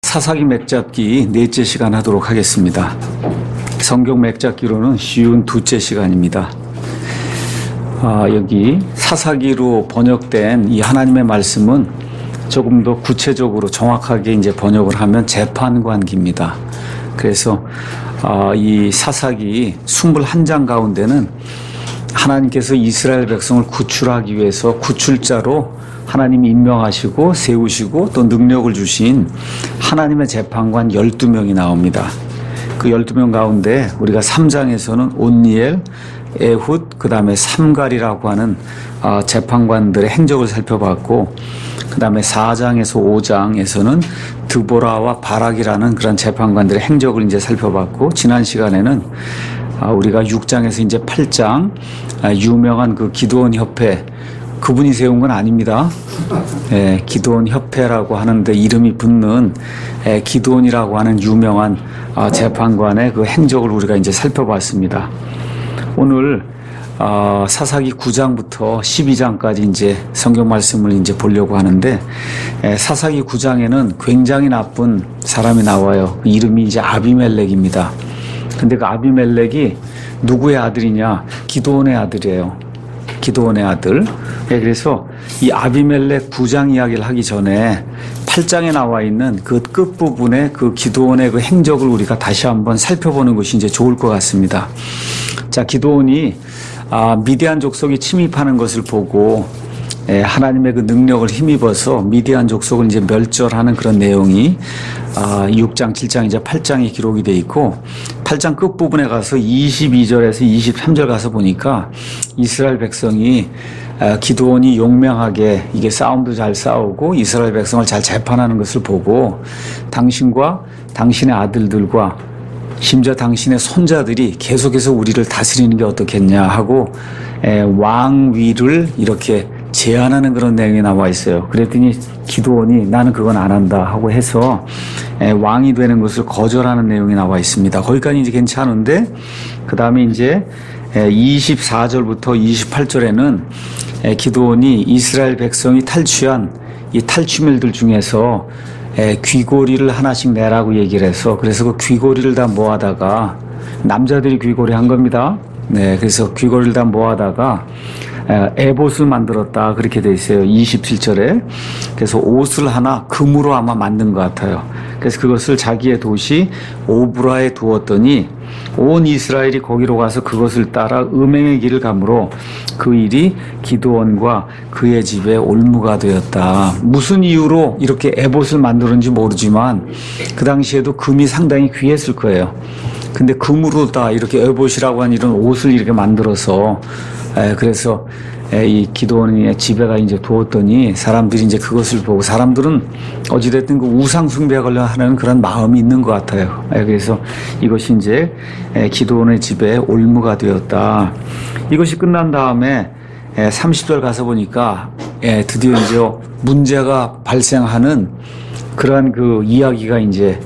사사기 맥잡기 넷째 시간 하도록 하겠습니다. 성경 맥잡기로는 쉬운 두째 시간입니다. 여기 사사기로 번역된 이 하나님의 말씀은 조금 더 구체적으로 정확하게 이제 번역을 하면 재판관기입니다. 그래서 이 사사기 21장 가운데는 하나님께서 이스라엘 백성을 구출하기 위해서 구출자로 하나님이 임명하시고 세우시고 또 능력을 주신 하나님의 재판관 12명이 나옵니다. 그 12명 가운데 우리가 3장에서는 온니엘, 에훗, 그 다음에 삼갈이라고 하는 재판관들의 행적을 살펴봤고, 그 다음에 4장에서 5장에서는 드보라와 바락이라는 그런 재판관들의 행적을 이제 살펴봤고, 지난 시간에는 우리가 6장에서 이제 8장 유명한 그 기드온 협회, 그분이 세운 건 아닙니다. 기드온 협회라고 하는데 이름이 붙는 기드온이라고 하는 유명한 재판관의 그 행적을 우리가 이제 살펴봤습니다. 오늘 사사기 9장부터 12장까지 이제 성경 말씀을 이제 보려고 하는데, 사사기 9장에는 굉장히 나쁜 사람이 나와요. 그 이름이 이제 아비멜렉입니다. 근데 그 아비멜렉이 누구의 아들이냐? 기드온의 아들이에요. 기드온의 아들. 그래서 이 아비멜렉 9장 이야기를 하기 전에 8장에 나와 있는 그 끝부분에 그 기드온의 그 행적을 우리가 다시 한번 살펴보는 것이 이제 좋을 것 같습니다. 자, 기드온이 미디안 족속이 침입하는 것을 보고 하나님의 그 능력을 힘입어서 미디안 족속을 이제 멸절하는 그런 내용이 6장, 7장, 이제 8장에 기록이 되어 있고, 8장 끝부분에 가서 22절에서 23절 가서 보니까 이스라엘 백성이 기드온이 용맹하게 이게 싸움도 잘 싸우고 이스라엘 백성을 잘 재판하는 것을 보고 당신과 당신의 아들들과 심지어 당신의 손자들이 계속해서 우리를 다스리는 게 어떻겠냐 하고 왕위를 이렇게 제안하는 그런 내용이 나와 있어요. 그랬더니 기드온이 나는 그건 안 한다 하고 해서 왕이 되는 것을 거절하는 내용이 나와 있습니다. 거기까지 이제 괜찮은데, 그 다음에 이제 24절부터 28절에는 기드온이 이스라엘 백성이 탈취한 이 탈취물들 중에서 귀고리를 하나씩 내라고 얘기를 해서, 그래서 그 귀고리를 다 모아다가, 남자들이 귀고리 한 겁니다. 그래서 귀고리를 다 모아다가 에봇을 만들었다, 그렇게 돼 있어요. 27절에. 그래서 옷을 하나 금으로 아마 만든 것 같아요. 그래서 그것을 자기의 도시 오브라에 두었더니 온 이스라엘이 거기로 가서 그것을 따라 음행의 길을 가므로 그 일이 기드온과 그의 집에 올무가 되었다. 무슨 이유로 이렇게 에봇을 만들었는지 모르지만 그 당시에도 금이 상당히 귀했을 거예요. 근데 금으로 다 이렇게 에봇이라고 하는 이런 옷을 이렇게 만들어서 그래서 이 기드온의 집에가 이제 두었더니 사람들이 이제 그것을 보고, 사람들은 어찌됐든 그 우상 숭배하려고 하는 그런 마음이 있는 것 같아요. 그래서 이것이 이제 기드온의 집에 올무가 되었다. 이것이 끝난 다음에 30절 가서 보니까 드디어 이제 문제가 발생하는 그러한 그 이야기가 이제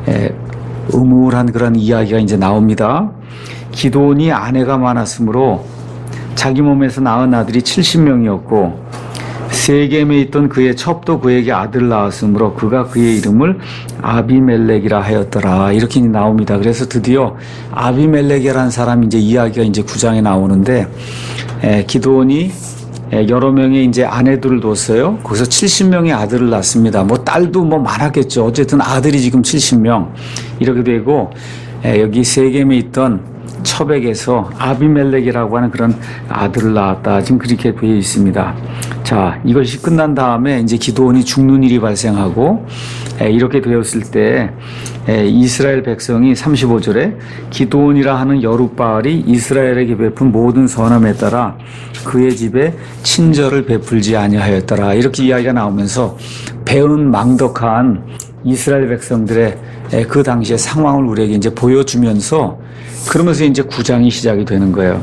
음울한 그런 이야기가 이제 나옵니다. 기드온이 아내가 많았으므로 자기 몸에서 낳은 아들이 70명이었고 세겜에 있던 그의 첩도 그에게 아들을 낳았으므로 그가 그의 이름을 아비멜렉이라 하였더라. 이렇게 나옵니다. 그래서 드디어 아비멜렉이라는 사람이 이제 이야기가 이제 9장에 나오는데, 기드온이 여러 명의 이제 아내들을 뒀어요. 거기서 70명의 아들을 낳습니다. 뭐 딸도 뭐 많았겠죠. 어쨌든 아들이 지금 70명 이렇게 되고, 여기 세겜에 있던 첩에게서 아비멜렉이라고 하는 그런 아들을 낳았다. 지금 그렇게 되어 있습니다. 자, 이것이 끝난 다음에 이제 기드온이 죽는 일이 발생하고, 이렇게 되었을 때 이스라엘 백성이 35절에 기드온이라 하는 여룻바알이 이스라엘에게 베푼 모든 선함에 따라 그의 집에 친절을 베풀지 아니하였더라. 이렇게 이야기가 나오면서 배은 망덕한 이스라엘 백성들의 그 당시의 상황을 우리에게 이제 보여주면서, 그러면서 이제 9장이 시작이 되는 거예요.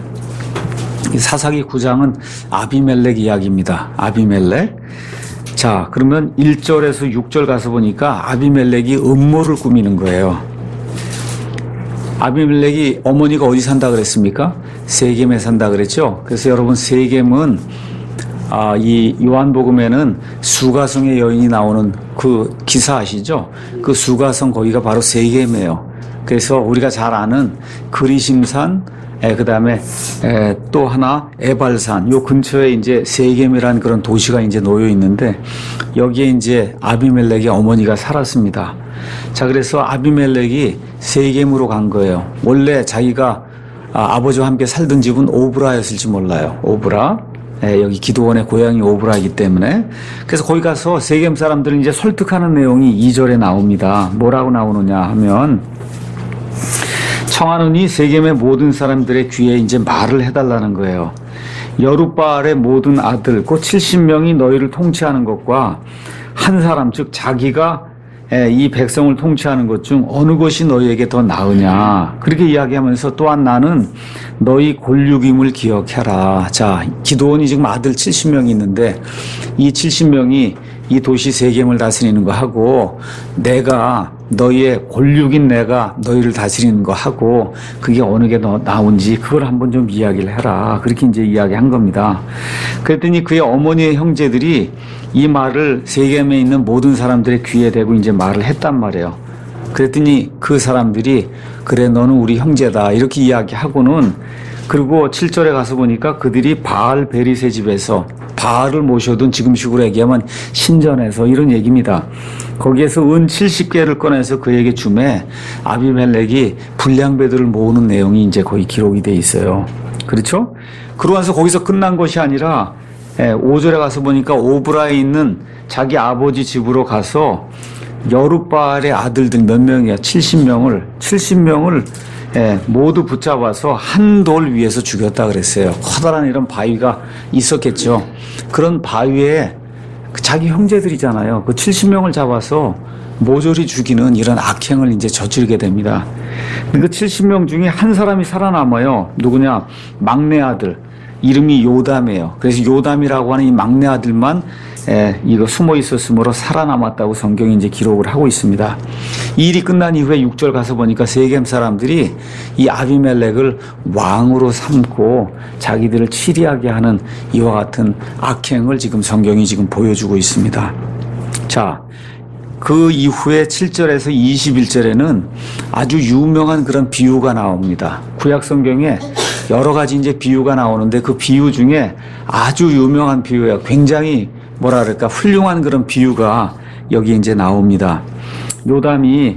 사사기 9장은 아비멜렉 이야기입니다. 아비멜렉. 자, 그러면 1절에서 6절 가서 보니까 아비멜렉이 음모를 꾸미는 거예요. 아비멜렉이 어머니가 어디 산다 그랬습니까? 세겜에 산다 그랬죠. 그래서 여러분, 세겜은 이 요한복음에는 수가성의 여인이 나오는 그 기사 아시죠? 그 수가성 거기가 바로 세겜이에요. 그래서 우리가 잘 아는 그리심산, 그 다음에 또 하나 에발산, 요 근처에 이제 세겜이라는 그런 도시가 이제 놓여 있는데 여기에 이제 아비멜렉의 어머니가 살았습니다. 자, 그래서 아비멜렉이 세겜으로 간 거예요. 원래 자기가 아버지와 함께 살던 집은 오브라였을지 몰라요. 오브라. 여기 기도원의 고향이 오브라이기 때문에. 그래서 거기 가서 세겜 사람들을 이제 설득하는 내용이 2절에 나옵니다. 뭐라고 나오느냐 하면 청하노니 세겜의 모든 사람들의 귀에 이제 말을 해달라는 거예요. 여룻바알의 모든 아들 곧 70명이 너희를 통치하는 것과 한 사람 즉 자기가 이 백성을 통치하는 것 중 어느 것이 너희에게 더 나으냐 그렇게 이야기하면서 또한 나는 너희 골육임을 기억해라. 자, 기도원이 지금 아들 70명이 있는데 이 70명이 이 도시 세겜을 다스리는 거 하고 내가 너희의 골육인 내가 너희를 다스리는 거 하고 그게 어느 게 더 나은지 그걸 한번 좀 이야기를 해라. 그렇게 이제 이야기한 겁니다. 그랬더니 그의 어머니의 형제들이 이 말을 세겜에 있는 모든 사람들의 귀에 대고 이제 말을 했단 말이에요. 그랬더니 그 사람들이 그래 너는 우리 형제다 이렇게 이야기하고는 그리고 7절에 가서 보니까 그들이 바알 베리세 집에서 바알을 모셔둔 지금식으로 얘기하면 신전에서 이런 얘기입니다. 거기에서 은 70개를 꺼내서 그에게 주매 아비멜렉이 불량배들을 모으는 내용이 이제 거의 기록이 돼 있어요. 그렇죠? 그러면서 거기서 끝난 것이 아니라 5절에 가서 보니까 오브라에 있는 자기 아버지 집으로 가서 여룻바알의 아들들 몇 명이야? 70명을 모두 붙잡아서 한 돌 위에서 죽였다 그랬어요. 커다란 이런 바위가 있었겠죠. 그런 바위에 자기 형제들이잖아요. 그 70명을 잡아서 모조리 죽이는 이런 악행을 이제 저지르게 됩니다. 그 70명 중에 한 사람이 살아남아요. 누구냐? 막내 아들. 이름이 요담이에요. 그래서 요담이라고 하는 이 막내 아들만 이거 숨어 있었으므로 살아남았다고 성경이 이제 기록을 하고 있습니다. 이 일이 끝난 이후에 6절 가서 보니까 세겜 사람들이 이 아비멜렉을 왕으로 삼고 자기들을 치리하게 하는 이와 같은 악행을 지금 성경이 지금 보여주고 있습니다. 자, 그 이후에 7절에서 21절에는 아주 유명한 그런 비유가 나옵니다. 구약 성경에 여러 가지 이제 비유가 나오는데 그 비유 중에 아주 유명한 비유예요. 굉장히 뭐라 그럴까 훌륭한 그런 비유가 여기 이제 나옵니다. 요담이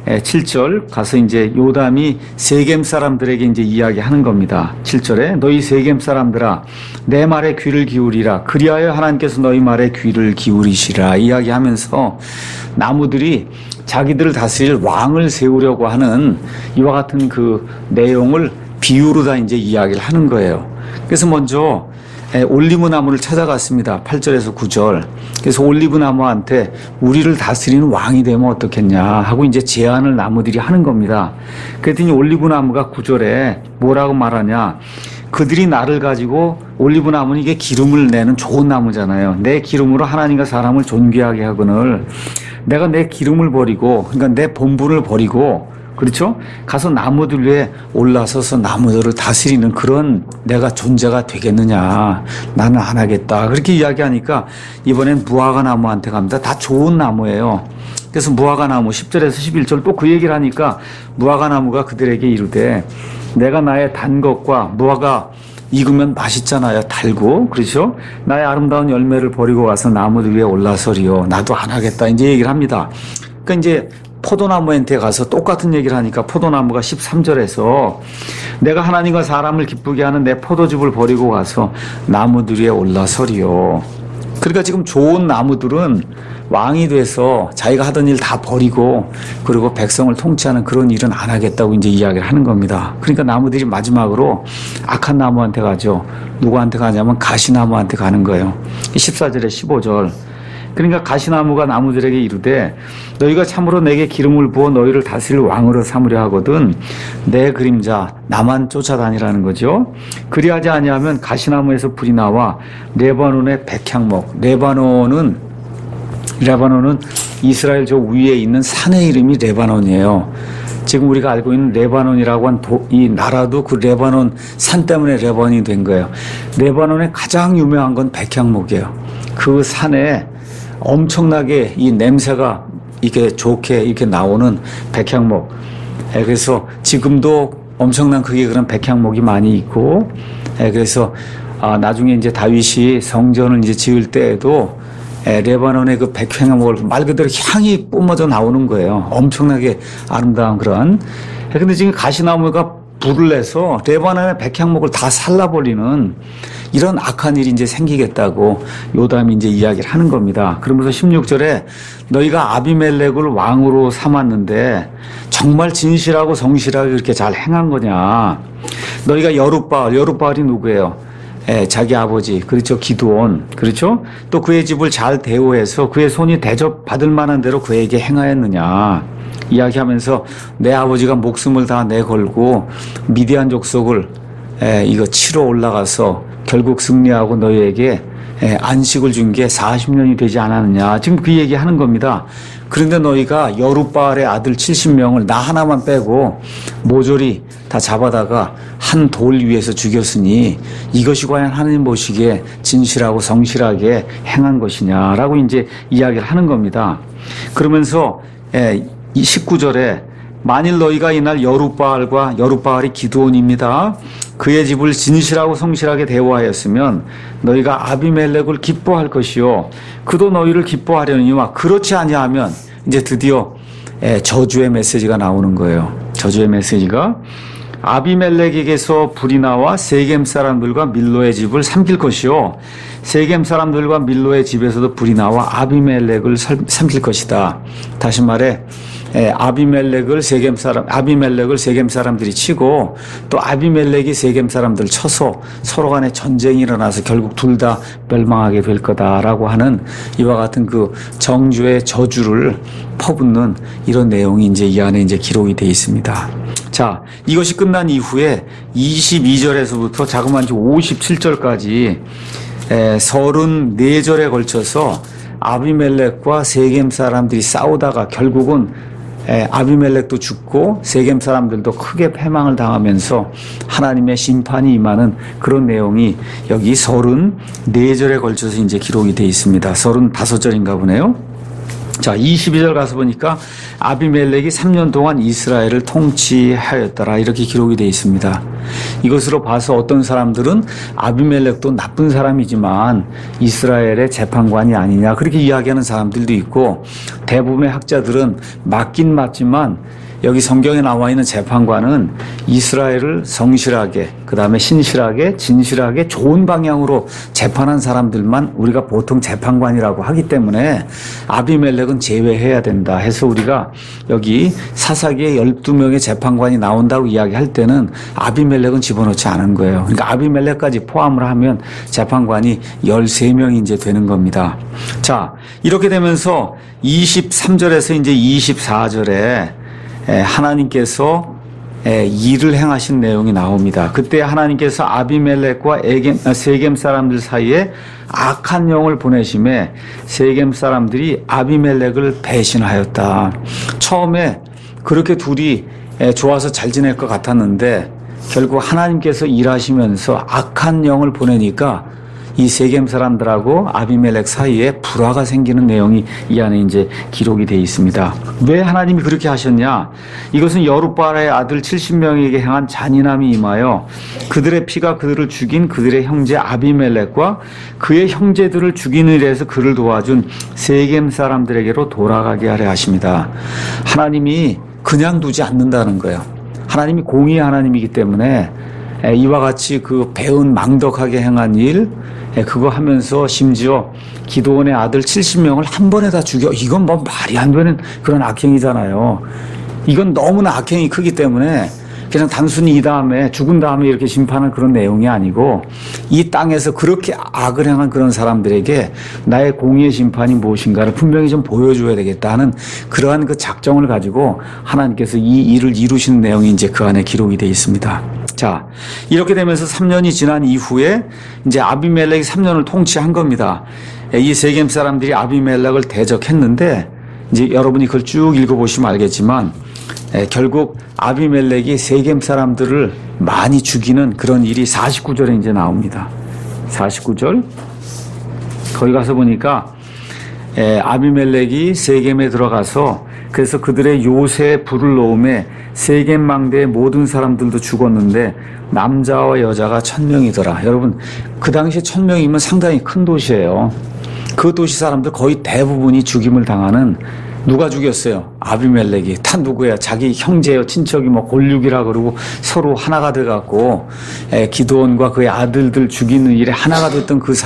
7절 가서 이제 요담이 세겜 사람들에게 이제 이야기하는 겁니다. 7절에 너희 세겜 사람들아 내 말에 귀를 기울이라 그리하여 하나님께서 너희 말에 귀를 기울이시라 이야기하면서 나무들이 자기들을 다스릴 왕을 세우려고 하는 이와 같은 그 내용을 비유로 다 이제 이야기를 하는 거예요. 그래서 먼저 올리브 나무를 찾아갔습니다. 8절에서 9절. 그래서 올리브 나무한테 우리를 다스리는 왕이 되면 어떻겠냐 하고 이제 제안을 나무들이 하는 겁니다. 그랬더니 올리브 나무가 9절에 뭐라고 말하냐. 그들이 나를 가지고 올리브 나무는 이게 기름을 내는 좋은 나무잖아요. 내 기름으로 하나님과 사람을 존귀하게 하거늘 내가 내 기름을 버리고 그러니까 내 본분을 버리고 그렇죠? 가서 나무들 위에 올라서서 나무들을 다스리는 그런 내가 존재가 되겠느냐. 나는 안 하겠다. 그렇게 이야기하니까 이번엔 무화과 나무한테 갑니다. 다 좋은 나무예요. 그래서 무화과 나무 10절에서 11절 또 그 얘기를 하니까 무화과 나무가 그들에게 이르되 내가 나의 단 것과 무화과 익으면 맛있잖아요. 달고. 그렇죠? 나의 아름다운 열매를 버리고 와서 나무들 위에 올라서리요. 나도 안 하겠다. 이제 얘기를 합니다. 그러니까 이제 포도나무한테 가서 똑같은 얘기를 하니까 포도나무가 13절에서 내가 하나님과 사람을 기쁘게 하는 내 포도즙을 버리고 가서 나무들 위에 올라서리요. 그러니까 지금 좋은 나무들은 왕이 돼서 자기가 하던 일 다 버리고 그리고 백성을 통치하는 그런 일은 안 하겠다고 이제 이야기를 하는 겁니다. 그러니까 나무들이 마지막으로 악한 나무한테 가죠. 누구한테 가냐면 가시나무한테 가는 거예요. 14절에 15절. 그러니까 가시나무가 나무들에게 이르되 너희가 참으로 내게 기름을 부어 너희를 다스릴 왕으로 삼으려 하거든 내 그림자 나만 쫓아다니라는 거죠. 그리하지 아니하면 가시나무에서 불이 나와 레바논의 백향목 레바논은 이스라엘 저 위에 있는 산의 이름이 레바논이에요. 지금 우리가 알고 있는 레바논이라고 한 이 나라도 그 레바논 산 때문에 레바논이 된 거예요. 레바논의 가장 유명한 건 백향목이에요. 그 산에 엄청나게 이 냄새가 이게 좋게 이렇게 나오는 백향목. 그래서 지금도 엄청난 크기의 그런 백향목이 많이 있고, 그래서 나중에 이제 다윗이 성전을 이제 지을 때에도 레바논의 그 백향목을 말 그대로 향이 뿜어져 나오는 거예요. 엄청나게 아름다운 그런. 근데 지금 가시나무가 불을 내서 레바논의 백향목을 다 살라버리는 이런 악한 일이 이제 생기겠다고 요담이 이제 이야기를 하는 겁니다. 그러면서 16절에 너희가 아비멜렉을 왕으로 삼았는데 정말 진실하고 성실하게 그렇게 잘 행한 거냐. 너희가 여룻바알이 누구예요? 자기 아버지, 그렇죠. 기드온, 그렇죠. 또 그의 집을 잘 대우해서 그의 손이 대접받을 만한 대로 그에게 행하였느냐 이야기하면서 내 아버지가 목숨을 다 내걸고 미디안 족속을 이거 치러 올라가서 결국 승리하고 너희에게 안식을 준 게 40년이 되지 않았느냐. 지금 그 얘기 하는 겁니다. 그런데 너희가 여룻바알의 아들 70명을 나 하나만 빼고 모조리 다 잡아다가 한 돌 위에서 죽였으니 이것이 과연 하나님 보시기에 진실하고 성실하게 행한 것이냐라고 이제 이야기를 하는 겁니다. 그러면서 이 19절에 만일 너희가 이날 여룻바알이 기드온입니다. 그의 집을 진실하고 성실하게 대우하였으면 너희가 아비멜렉을 기뻐할 것이요 그도 너희를 기뻐하려니와 그렇지 아니하면 이제 드디어 저주의 메시지가 나오는 거예요. 저주의 메시지가 아비멜렉에게서 불이 나와 세겜 사람들과 밀로의 집을 삼킬 것이요 세겜 사람들과 밀로의 집에서도 불이 나와 아비멜렉을 삼킬 것이다. 다시 말해 아비멜렉을 세겜 사람들이 치고 또 아비멜렉이 세겜 사람들 쳐서 서로 간에 전쟁이 일어나서 결국 둘 다 멸망하게 될 거다라고 하는 이와 같은 그 정주의 저주를 퍼붓는 이런 내용이 이제 이 안에 이제 기록이 되어 있습니다. 자, 이것이 끝난 이후에 22절에서부터 자그마한 57절까지 34절에 걸쳐서 아비멜렉과 세겜 사람들이 싸우다가 결국은 아비멜렉도 죽고 세겜 사람들도 크게 패망을 당하면서 하나님의 심판이 임하는 그런 내용이 여기 34절에 걸쳐서 이제 기록이 되어 있습니다. 35절인가 보네요. 자, 22절 가서 보니까 아비멜렉이 3년 동안 이스라엘을 통치하였더라 이렇게 기록이 되어 있습니다. 이것으로 봐서 어떤 사람들은 아비멜렉도 나쁜 사람이지만 이스라엘의 재판관이 아니냐 그렇게 이야기하는 사람들도 있고 대부분의 학자들은 맞긴 맞지만 여기 성경에 나와 있는 재판관은 이스라엘을 성실하게 그다음에 신실하게 진실하게 좋은 방향으로 재판한 사람들만 우리가 보통 재판관이라고 하기 때문에 아비멜렉은 제외해야 된다 해서 우리가 여기 사사기에 12명의 재판관이 나온다고 이야기할 때는 아비멜렉은 집어넣지 않은 거예요. 그러니까 아비멜렉까지 포함을 하면 재판관이 13명이 이제 되는 겁니다. 자, 이렇게 되면서 23절에서 이제 24절에 하나님께서 일을 행하신 내용이 나옵니다. 그때 하나님께서 아비멜렉과 세겜 사람들 사이에 악한 영을 보내심에 세겜 사람들이 아비멜렉을 배신하였다. 처음에 그렇게 둘이 좋아서 잘 지낼 것 같았는데 결국 하나님께서 일하시면서 악한 영을 보내니까 이 세겜 사람들하고 아비멜렉 사이에 불화가 생기는 내용이 이 안에 이제 기록이 되어 있습니다. 왜 하나님이 그렇게 하셨냐? 이것은 여룻바알의 아들 70명에게 행한 잔인함이 임하여 그들의 피가 그들을 죽인 그들의 형제 아비멜렉과 그의 형제들을 죽이는 일에서 그를 도와준 세겜 사람들에게로 돌아가게 하려 하십니다. 하나님이 그냥 두지 않는다는 거예요. 하나님이 공의의 하나님이기 때문에 이와 같이 그 배은 망덕하게 행한 일 그거 하면서 심지어 기드온의 아들 70명을 한 번에 다 죽여. 이건 뭐 말이 안 되는 그런 악행이잖아요. 이건 너무나 악행이 크기 때문에 그냥 단순히 이 다음에 죽은 다음에 이렇게 심판한 그런 내용이 아니고 이 땅에서 그렇게 악을 행한 그런 사람들에게 나의 공의의 심판이 무엇인가를 분명히 좀 보여줘야 되겠다 하는 그러한 그 작정을 가지고 하나님께서 이 일을 이루시는 내용이 이제 그 안에 기록이 되어 있습니다. 자, 이렇게 되면서 3년이 지난 이후에 이제 아비멜렉이 3년을 통치한 겁니다. 이 세겜 사람들이 아비멜렉을 대적했는데 이제 여러분이 그걸 쭉 읽어보시면 알겠지만 결국 아비멜렉이 세겜 사람들을 많이 죽이는 그런 일이 49절에 이제 나옵니다. 49절 거기 가서 보니까 아비멜렉이 세겜에 들어가서 그래서 그들의 요새에 불을 놓음에 세겜 망대의 모든 사람들도 죽었는데 남자와 여자가 1000명이더라. 여러분 그 당시에 1000명이면 상당히 큰 도시예요. 그 도시 사람들 거의 대부분이 죽임을 당하는 누가 죽였어요? 아비멜렉이. 다 누구야? 자기 형제요, 친척이 뭐 골육이라 그러고 서로 하나가 돼갖고 기드온과 그의 아들들 죽이는 일에 하나가 됐던 그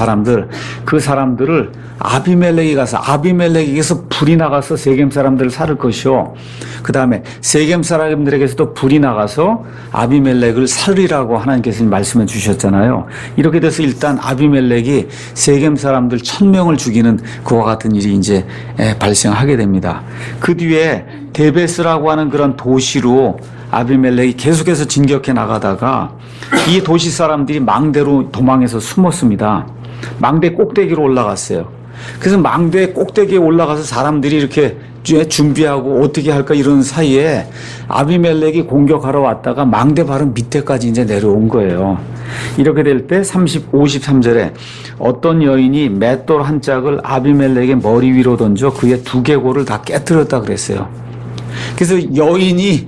사람들을 아비멜렉이 가서 아비멜렉에게서 불이 나가서 세겜 사람들을 살을 것이요. 그 다음에 세겜 사람들에게서도 불이 나가서 아비멜렉을 살리라고 하나님께서 말씀해 주셨잖아요. 이렇게 돼서 일단 아비멜렉이 세겜 사람들 1000명을 죽이는 그와 같은 일이 이제 발생하게 됩니다. 그 뒤에 데베스라고 하는 그런 도시로 아비멜렉이 계속해서 진격해 나가다가 이 도시 사람들이 망대로 도망해서 숨었습니다. 망대 꼭대기로 올라갔어요. 그래서 망대 꼭대기에 올라가서 사람들이 이렇게 준비하고 어떻게 할까 이런 사이에 아비멜렉이 공격하러 왔다가 망대 바로 밑에까지 이제 내려온 거예요. 이렇게 될 때 53절에 어떤 여인이 맷돌 한 짝을 아비멜렉의 머리 위로 던져 그의 두 계골을 다 깨뜨렸다 그랬어요. 그래서 여인이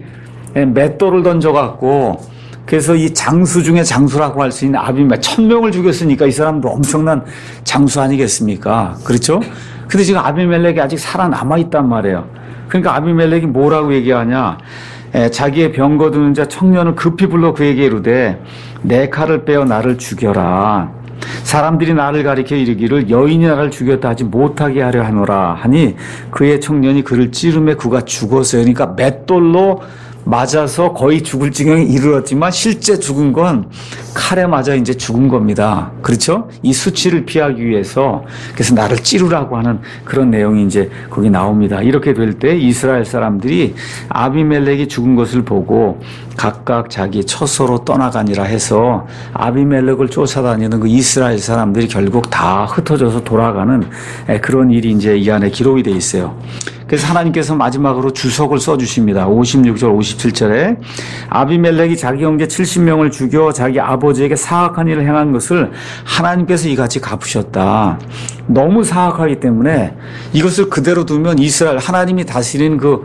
맷돌을 던져갖고 그래서 이 장수 중에 장수라고 할 수 있는 아비멜렉 1000명을 죽였으니까 이 사람도 엄청난 장수 아니겠습니까? 그렇죠? 근데 지금 아비멜렉이 아직 살아남아 있단 말이에요. 그러니까 아비멜렉이 뭐라고 얘기하냐? 자기의 병 거두는 자 청년을 급히 불러 그에게 이르되 내 칼을 빼어 나를 죽여라. 사람들이 나를 가리켜 이르기를 여인이 나를 죽였다 하지 못하게 하려 하노라 하니 그의 청년이 그를 찌르매 그가 죽었어요. 그러니까 맷돌로 맞아서 거의 죽을 지경에 이르렀지만 실제 죽은 건 칼에 맞아 이제 죽은 겁니다. 그렇죠? 이 수치를 피하기 위해서 그래서 나를 찌르라고 하는 그런 내용이 이제 거기 나옵니다. 이렇게 될 때 이스라엘 사람들이 아비멜렉이 죽은 것을 보고 각각 자기 처소로 떠나가니라 해서 아비멜렉을 쫓아다니는 그 이스라엘 사람들이 결국 다 흩어져서 돌아가는 그런 일이 이제 이 안에 기록이 되어 있어요. 그래서 하나님께서 마지막으로 주석을 써주십니다. 56절 57절에 아비멜렉이 자기 형제 70명을 죽여 자기 아버지에게 사악한 일을 행한 것을 하나님께서 이같이 갚으셨다. 너무 사악하기 때문에 이것을 그대로 두면 이스라엘 하나님이 다스리는 그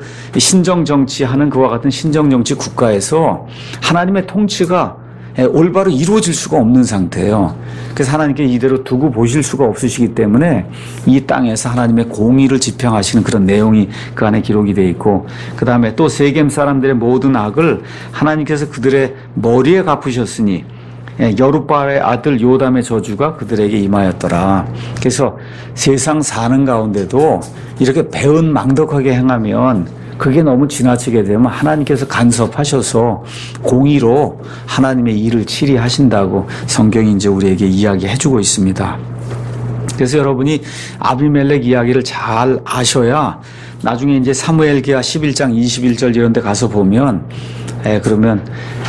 신정정치하는 그와 같은 신정정치 국가에서 하나님의 통치가 올바로 이루어질 수가 없는 상태예요. 그래서 하나님께 이대로 두고 보실 수가 없으시기 때문에 이 땅에서 하나님의 공의를 집행하시는 그런 내용이 그 안에 기록이 되어 있고 그 다음에 또 세겜 사람들의 모든 악을 하나님께서 그들의 머리에 갚으셨으니 여룻바알의 아들 요담의 저주가 그들에게 임하였더라. 그래서 세상 사는 가운데도 이렇게 배은 망덕하게 행하면 그게 너무 지나치게 되면 하나님께서 간섭하셔서 공의로 하나님의 일을 치리하신다고 성경이 이제 우리에게 이야기해주고 있습니다. 그래서 여러분이 아비멜렉 이야기를 잘 아셔야 나중에 이제 사무엘기하 11장 21절 이런 데 가서 보면 그러면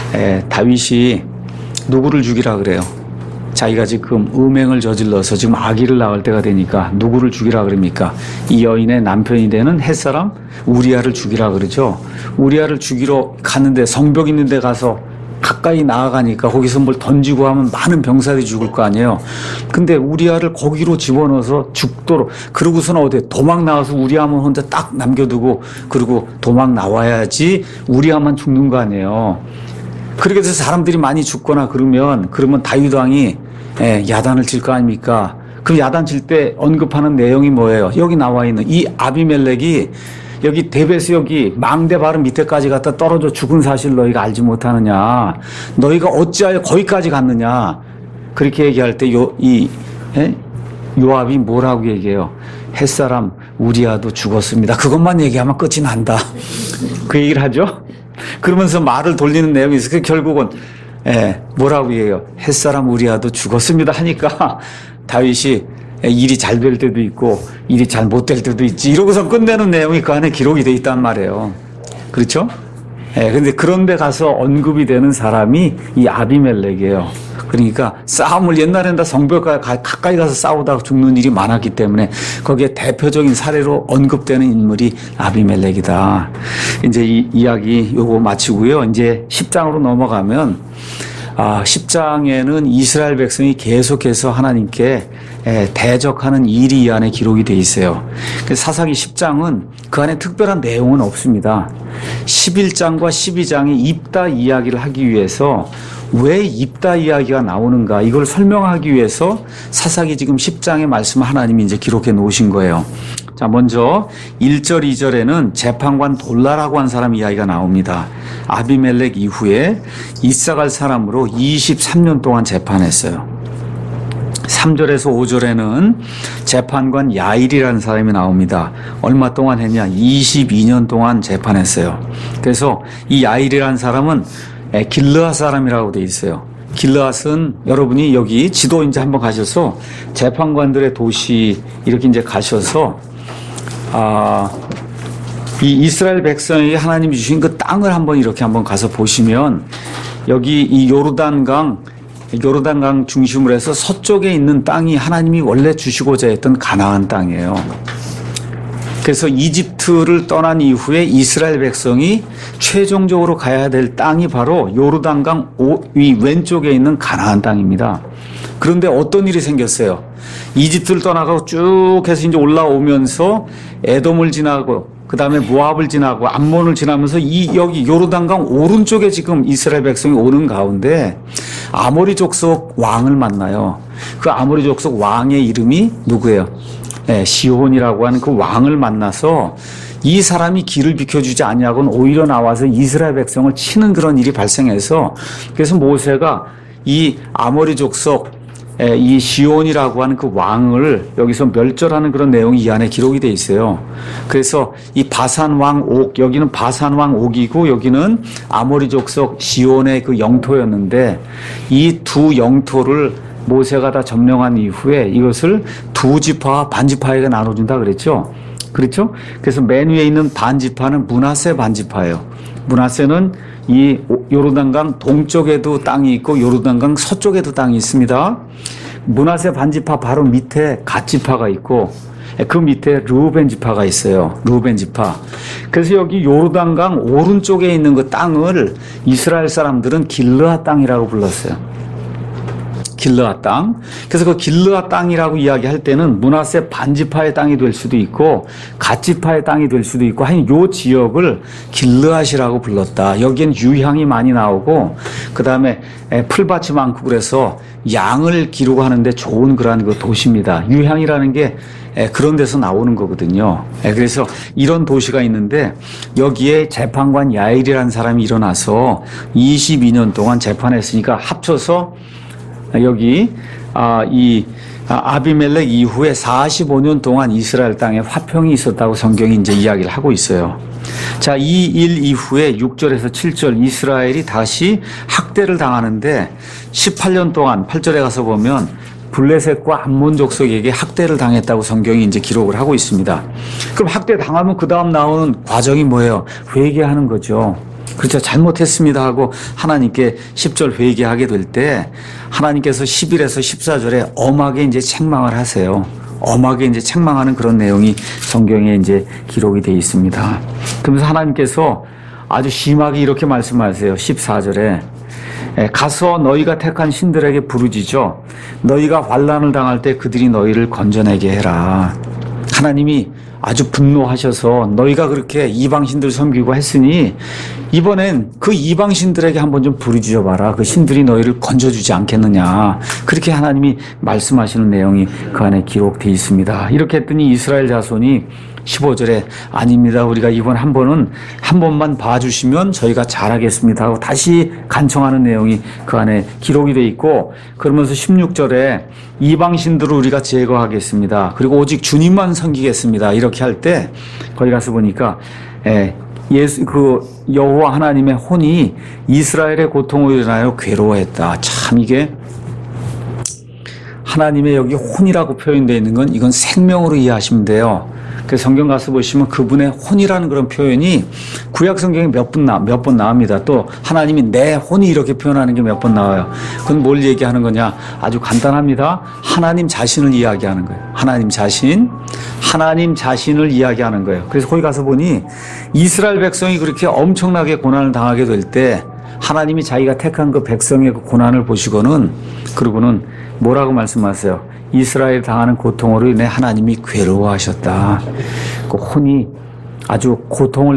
다윗이 누구를 죽이라 그래요? 자기가 지금 음행을 저질러서 지금 아기를 낳을 때가 되니까 누구를 죽이라 그럽니까? 이 여인의 남편이 되는 햇사람 우리아를 죽이라 그러죠. 우리아를 죽이러 갔는데 성벽 있는 데 가서 가까이 나아가니까 거기서 뭘 던지고 하면 많은 병사들이 죽을 거 아니에요. 근데 우리아를 거기로 집어넣어서 죽도록 그러고서는 어디 도망 나와서 우리아만 혼자 딱 남겨두고 그리고 도망 나와야지 우리아만 죽는 거 아니에요. 그렇게 해서 사람들이 많이 죽거나 그러면 다윗 왕이 야단을 칠 거 아닙니까? 그럼 야단 칠 때 언급하는 내용이 뭐예요? 여기 나와 있는 이 아비멜렉이 여기 데베스 여기 망대 바로 밑에까지 갔다 떨어져 죽은 사실 너희가 알지 못하느냐? 너희가 어찌하여 거기까지 갔느냐? 그렇게 얘기할 때 요압이 뭐라고 얘기해요? 햇사람 우리아도 죽었습니다. 그것만 얘기하면 끝이 난다. 그 얘기를 하죠? 그러면서 말을 돌리는 내용이 있어요. 결국은 뭐라고 얘기해요? 햇사람 우리아도 죽었습니다 하니까 다윗이 일이 잘 될 때도 있고 일이 잘 못 될 때도 있지 이러고서 끝내는 내용이 그 안에 기록이 돼 있단 말이에요. 그렇죠? 근데 그런데 가서 언급이 되는 사람이 이 아비멜렉이에요. 그러니까 싸움을 옛날에는 다 성벽 가까이 가서 싸우다가 죽는 일이 많았기 때문에 거기에 대표적인 사례로 언급되는 인물이 아비멜렉이다. 이제 이 이야기 요거 마치고요. 이제 10장으로 넘어가면 10장에는 이스라엘 백성이 계속해서 하나님께 대적하는 일이 이 안에 기록이 되어 있어요. 사사기 10장은 그 안에 특별한 내용은 없습니다. 11장과 12장의 입다 이야기를 하기 위해서 왜 입다 이야기가 나오는가 이걸 설명하기 위해서 사사기 지금 10장의 말씀을 하나님이 이제 기록해 놓으신 거예요. 자, 먼저 1절, 2절에는 재판관 돌라라고 한 사람 이야기가 나옵니다. 아비멜렉 이후에 이사갈 사람으로 23년 동안 재판했어요. 3절에서 5절에는 재판관 야일이라는 사람이 나옵니다. 얼마 동안 했냐? 22년 동안 재판했어요. 그래서 이 야일이라는 사람은 길르앗 사람이라고 돼 있어요. 길르앗은 여러분이 여기 지도 이제 한번 가셔서 재판관들의 도시 이렇게 이제 가셔서 이 이스라엘 백성에게 하나님이 주신 그 땅을 한번 이렇게 한번 가서 보시면 여기 이 요르단강 중심으로 해서 서쪽에 있는 땅이 하나님이 원래 주시고자 했던 가나안 땅이에요. 그래서 이집트를 떠난 이후에 이스라엘 백성이 최종적으로 가야 될 땅이 바로 요르단강 위 왼쪽에 있는 가나안 땅입니다. 그런데 어떤 일이 생겼어요? 이집트를 떠나가고 쭉 해서 이제 올라오면서 에돔을 지나고 그 다음에 모압을 지나고 암몬을 지나면서 여기 요르단강 오른쪽에 지금 이스라엘 백성이 오는 가운데 아모리 족속 왕을 만나요. 그 아모리 족속 왕의 이름이 누구예요? 시혼이라고 하는 그 왕을 만나서 이 사람이 길을 비켜주지 않냐고는 오히려 나와서 이스라엘 백성을 치는 그런 일이 발생해서 그래서 모세가 이 아모리 족속 이 시온이라고 하는 그 왕을 여기서 멸절하는 그런 내용이 이 안에 기록이 돼 있어요. 그래서 이 바산 왕 옥, 여기는 바산 왕 옥이고 여기는 아모리 족속 시온의 그 영토였는데 이 두 영토를 모세가 다 점령한 이후에 이것을 두 지파와 반지파에게 나눠준다 그랬죠. 그렇죠? 그래서 맨 위에 있는 반지파는 므낫세 반지파예요. 므낫세는 이 요르단강 동쪽에도 땅이 있고 요르단강 서쪽에도 땅이 있습니다. 므낫세 반지파 바로 밑에 갓지파가 있고 그 밑에 르우벤 지파가 있어요. 르우벤 지파. 그래서 여기 요르단강 오른쪽에 있는 그 땅을 이스라엘 사람들은 길르앗 땅이라고 불렀어요. 길르앗 땅. 그래서 그 길르앗 땅이라고 이야기할 때는 므낫세 반지파의 땅이 될 수도 있고 갓지파의 땅이 될 수도 있고 한 요 지역을 길르앗이라고 불렀다. 여기엔 유향이 많이 나오고 그다음에 풀밭이 많고 그래서 양을 기르고 하는데 좋은 그러한 그 도시입니다. 유향이라는 게 그런 데서 나오는 거거든요. 그래서 이런 도시가 있는데 여기에 재판관 야일이라는 사람이 일어나서 22년 동안 재판했으니까 합쳐서 여기 이 아비멜렉 이후에 45년 동안 이스라엘 땅에 화평이 있었다고 성경이 이제 이야기를 하고 있어요. 자, 이 일 이후에 6절에서 7절 이스라엘이 다시 학대를 당하는데 18년 동안 8절에 가서 보면 블레셋과 암몬 족속에게 학대를 당했다고 성경이 이제 기록을 하고 있습니다. 그럼 학대 당하면 그 다음 나오는 과정이 뭐예요? 회개하는 거죠. 그렇죠. 잘못했습니다 하고 하나님께 10절 회개하게 될 때 하나님께서 11에서 14절에 엄하게 이제 책망을 하세요. 엄하게 이제 책망하는 그런 내용이 성경에 이제 기록이 되어 있습니다. 그러면서 하나님께서 아주 심하게 이렇게 말씀하세요. 14절에 가서 너희가 택한 신들에게 부르짖어 너희가 환난을 당할 때 그들이 너희를 건져내게 해라. 하나님이 아주 분노하셔서 너희가 그렇게 이방신들 섬기고 했으니 이번엔 그 이방신들에게 한번 좀 부르짖어 봐라. 그 신들이 너희를 건져주지 않겠느냐. 그렇게 하나님이 말씀하시는 내용이 그 안에 기록되어 있습니다. 이렇게 했더니 이스라엘 자손이 15절에 아닙니다. 우리가 이번 한 번만 봐주시면 저희가 잘하겠습니다 하고 다시 간청하는 내용이 그 안에 기록이 되어 있고 그러면서 16절에 이방신들을 우리가 제거하겠습니다. 그리고 오직 주님만 섬기겠습니다. 이렇게 할 때 거기 가서 보니까 여호와 하나님의 혼이 이스라엘의 고통으로 인하여 괴로워했다. 참 이게 하나님의 여기 혼이라고 표현되어 있는 건 이건 생명으로 이해하시면 돼요. 그 성경 가서 보시면 그분의 혼이라는 그런 표현이 구약 성경에 몇 번 나옵니다. 또 하나님이 내 혼이 이렇게 표현하는 게 몇 번 나와요. 그건 뭘 얘기하는 거냐? 아주 간단합니다. 하나님 자신을 이야기하는 거예요. 하나님 자신을 이야기하는 거예요. 그래서 거기 가서 보니 이스라엘 백성이 그렇게 엄청나게 고난을 당하게 될 때 하나님이 자기가 택한 그 백성의 그 고난을 보시고는 그러고는 뭐라고 말씀하세요? 이스라엘 당하는 고통으로 인해 하나님이 괴로워하셨다. 그 혼이 아주 고통을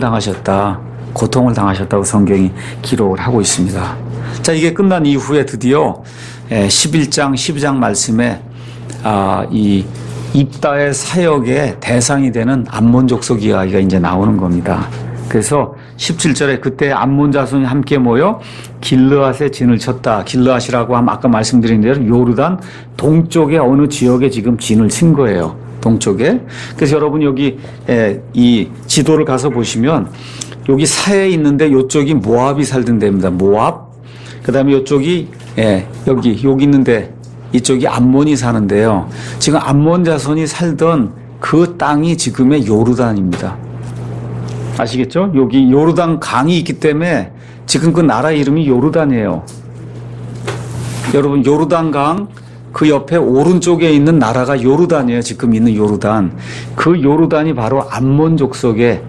당하셨다고 성경이 기록을 하고 있습니다. 자, 이게 끝난 이후에 드디어 11장, 12장 말씀에 이 입다의 사역의 대상이 되는 암몬 족속 이야기가 이제 나오는 겁니다. 그래서 17절에 그때 암몬 자손이 함께 모여 길르앗에 진을 쳤다. 길르앗이라고 하면 아까 말씀드린 대로 요르단 동쪽의 어느 지역에 지금 진을 친 거예요. 동쪽에. 그래서 여러분 여기 이 지도를 가서 보시면 여기 사해에 있는데 이쪽이 모압이 살던 데입니다. 모압. 그다음에 이쪽이 여기 있는데 이쪽이 암몬이 사는데요. 지금 암몬 자손이 살던 그 땅이 지금의 요르단입니다. 아시겠죠? 여기 요르단 강이 있기 때문에 지금 그 나라 이름이 요르단이에요. 여러분 요르단 강 그 옆에 오른쪽에 있는 나라가 요르단이에요. 지금 있는 요르단. 그 요르단이 바로 암몬 족속의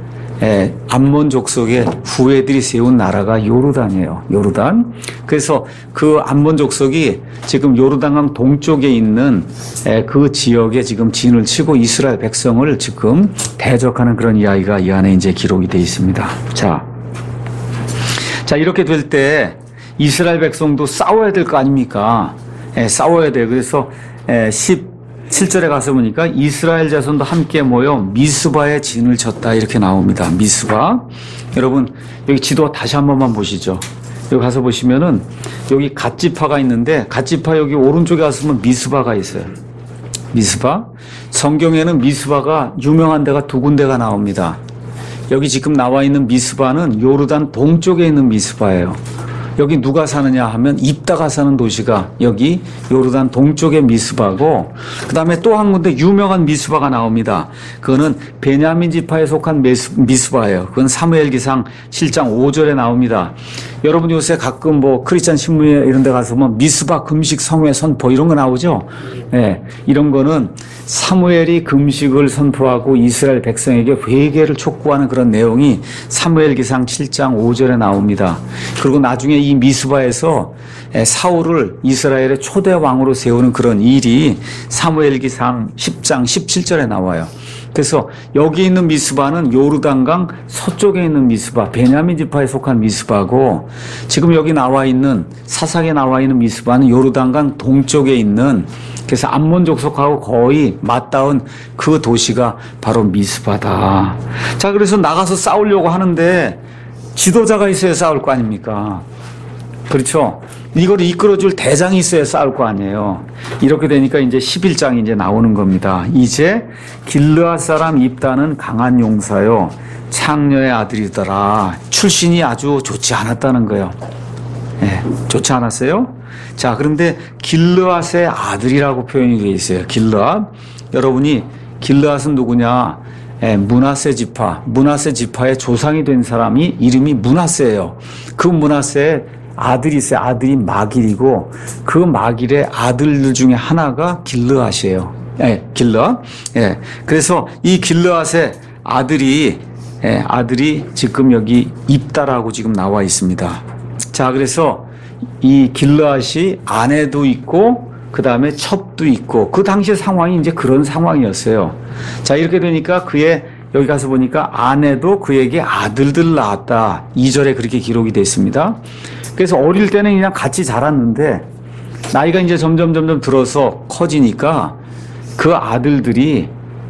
후예들이 세운 나라가 요르단이에요. 요르단. 그래서 그 암몬 족속이 지금 요르단강 동쪽에 있는 그 지역에 지금 진을 치고 이스라엘 백성을 지금 대적하는 그런 이야기가 이 안에 이제 기록이 되어 있습니다. 자, 이렇게 될 때 이스라엘 백성도 싸워야 될 거 아닙니까? 싸워야 돼요. 그래서 17절에 가서 보니까 이스라엘 자손도 함께 모여 미스바에 진을 쳤다 이렇게 나옵니다. 미스바. 여러분 여기 지도 다시 한 번만 보시죠. 여기 가서 보시면은 여기 갓지파가 있는데 갓지파 여기 오른쪽에 가서 보면 미스바가 있어요. 미스바. 성경에는 미스바가 유명한 데가 두 군데가 나옵니다. 여기 지금 나와 있는 미스바는 요르단 동쪽에 있는 미스바예요. 여기 누가 사느냐 하면 입다가 사는 도시가 여기 요르단 동쪽의 미스바고 그다음에 또 한 군데 유명한 미스바가 나옵니다. 그거는 베냐민 지파에 속한 미스바예요. 그건 사무엘기상 7장 5절에 나옵니다. 여러분 요새 가끔 뭐 크리스찬 신문에 이런 데 가서 보면 미스바 금식 성회 선포 이런 거 나오죠. 이런 거는 사무엘이 금식을 선포하고 이스라엘 백성에게 회개를 촉구하는 그런 내용이 사무엘기상 7장 5절에 나옵니다. 그리고 나중에 이 미스바에서 사울을 이스라엘의 초대 왕으로 세우는 그런 일이 사무엘기상 10장 17절에 나와요. 그래서 여기 있는 미스바는 요르단강 서쪽에 있는 미스바, 베냐민 지파에 속한 미스바고 지금 여기 나와 있는 사사기에 나와 있는 미스바는 요르단강 동쪽에 있는 그래서 암몬 족속하고 거의 맞닿은 그 도시가 바로 미스바다. 자, 그래서 나가서 싸우려고 하는데 지도자가 있어야 싸울 거 아닙니까? 그렇죠? 이걸 이끌어줄 대장이 있어야 싸울 거 아니에요. 이렇게 되니까 이제 11장이 이제 나오는 겁니다. 이제 길르앗 사람 입다는 강한 용사요. 창녀의 아들이더라. 출신이 아주 좋지 않았다는 거예요. 좋지 않았어요? 자, 그런데 길르앗의 아들이라고 표현이 되어 있어요. 길르앗. 여러분이 길르앗은 누구냐? 므낫세 지파의 조상이 된 사람이 이름이 므낫세예요. 그 므낫세의 아들이 있어요. 아들이 마길이고 그 마길의 아들들 중에 하나가 길르앗이에요. 길르앗. 그래서 이 길르앗의 아들이 지금 여기 입다라고 지금 나와 있습니다. 자, 그래서 이 길르앗이 아내도 있고 그 다음에 첩도 있고 그 당시 상황이 이제 그런 상황이었어요. 자, 이렇게 되니까 여기 가서 보니까 아내도 그에게 아들들 낳았다. 2절에 그렇게 기록이 됐습니다. 그래서 어릴 때는 그냥 같이 자랐는데 나이가 이제 점점 들어서 커지니까 그 아들들이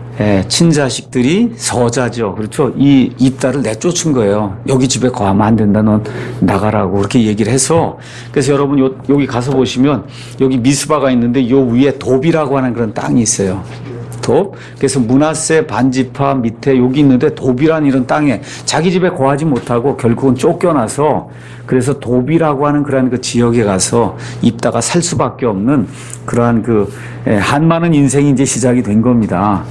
친자식들이 서자죠. 그렇죠. 이 입다를 내쫓은 거예요. 여기 집에 거하면 안 된다. 넌 나가라고 그렇게 얘기를 해서 그래서 여러분 여기 가서 보시면 여기 미스바가 있는데 요 위에 돕이라고 하는 그런 땅이 있어요. 돕. 그래서 므낫세 반지파 밑에 여기 있는데 돕이라는 이런 땅에 자기 집에 거하지 못하고 결국은 쫓겨나서 그래서 돕이라고 하는 그러한 그 지역에 가서 입다가 살 수밖에 없는 그러한 그 한많은 인생이 이제 시작이 된 겁니다.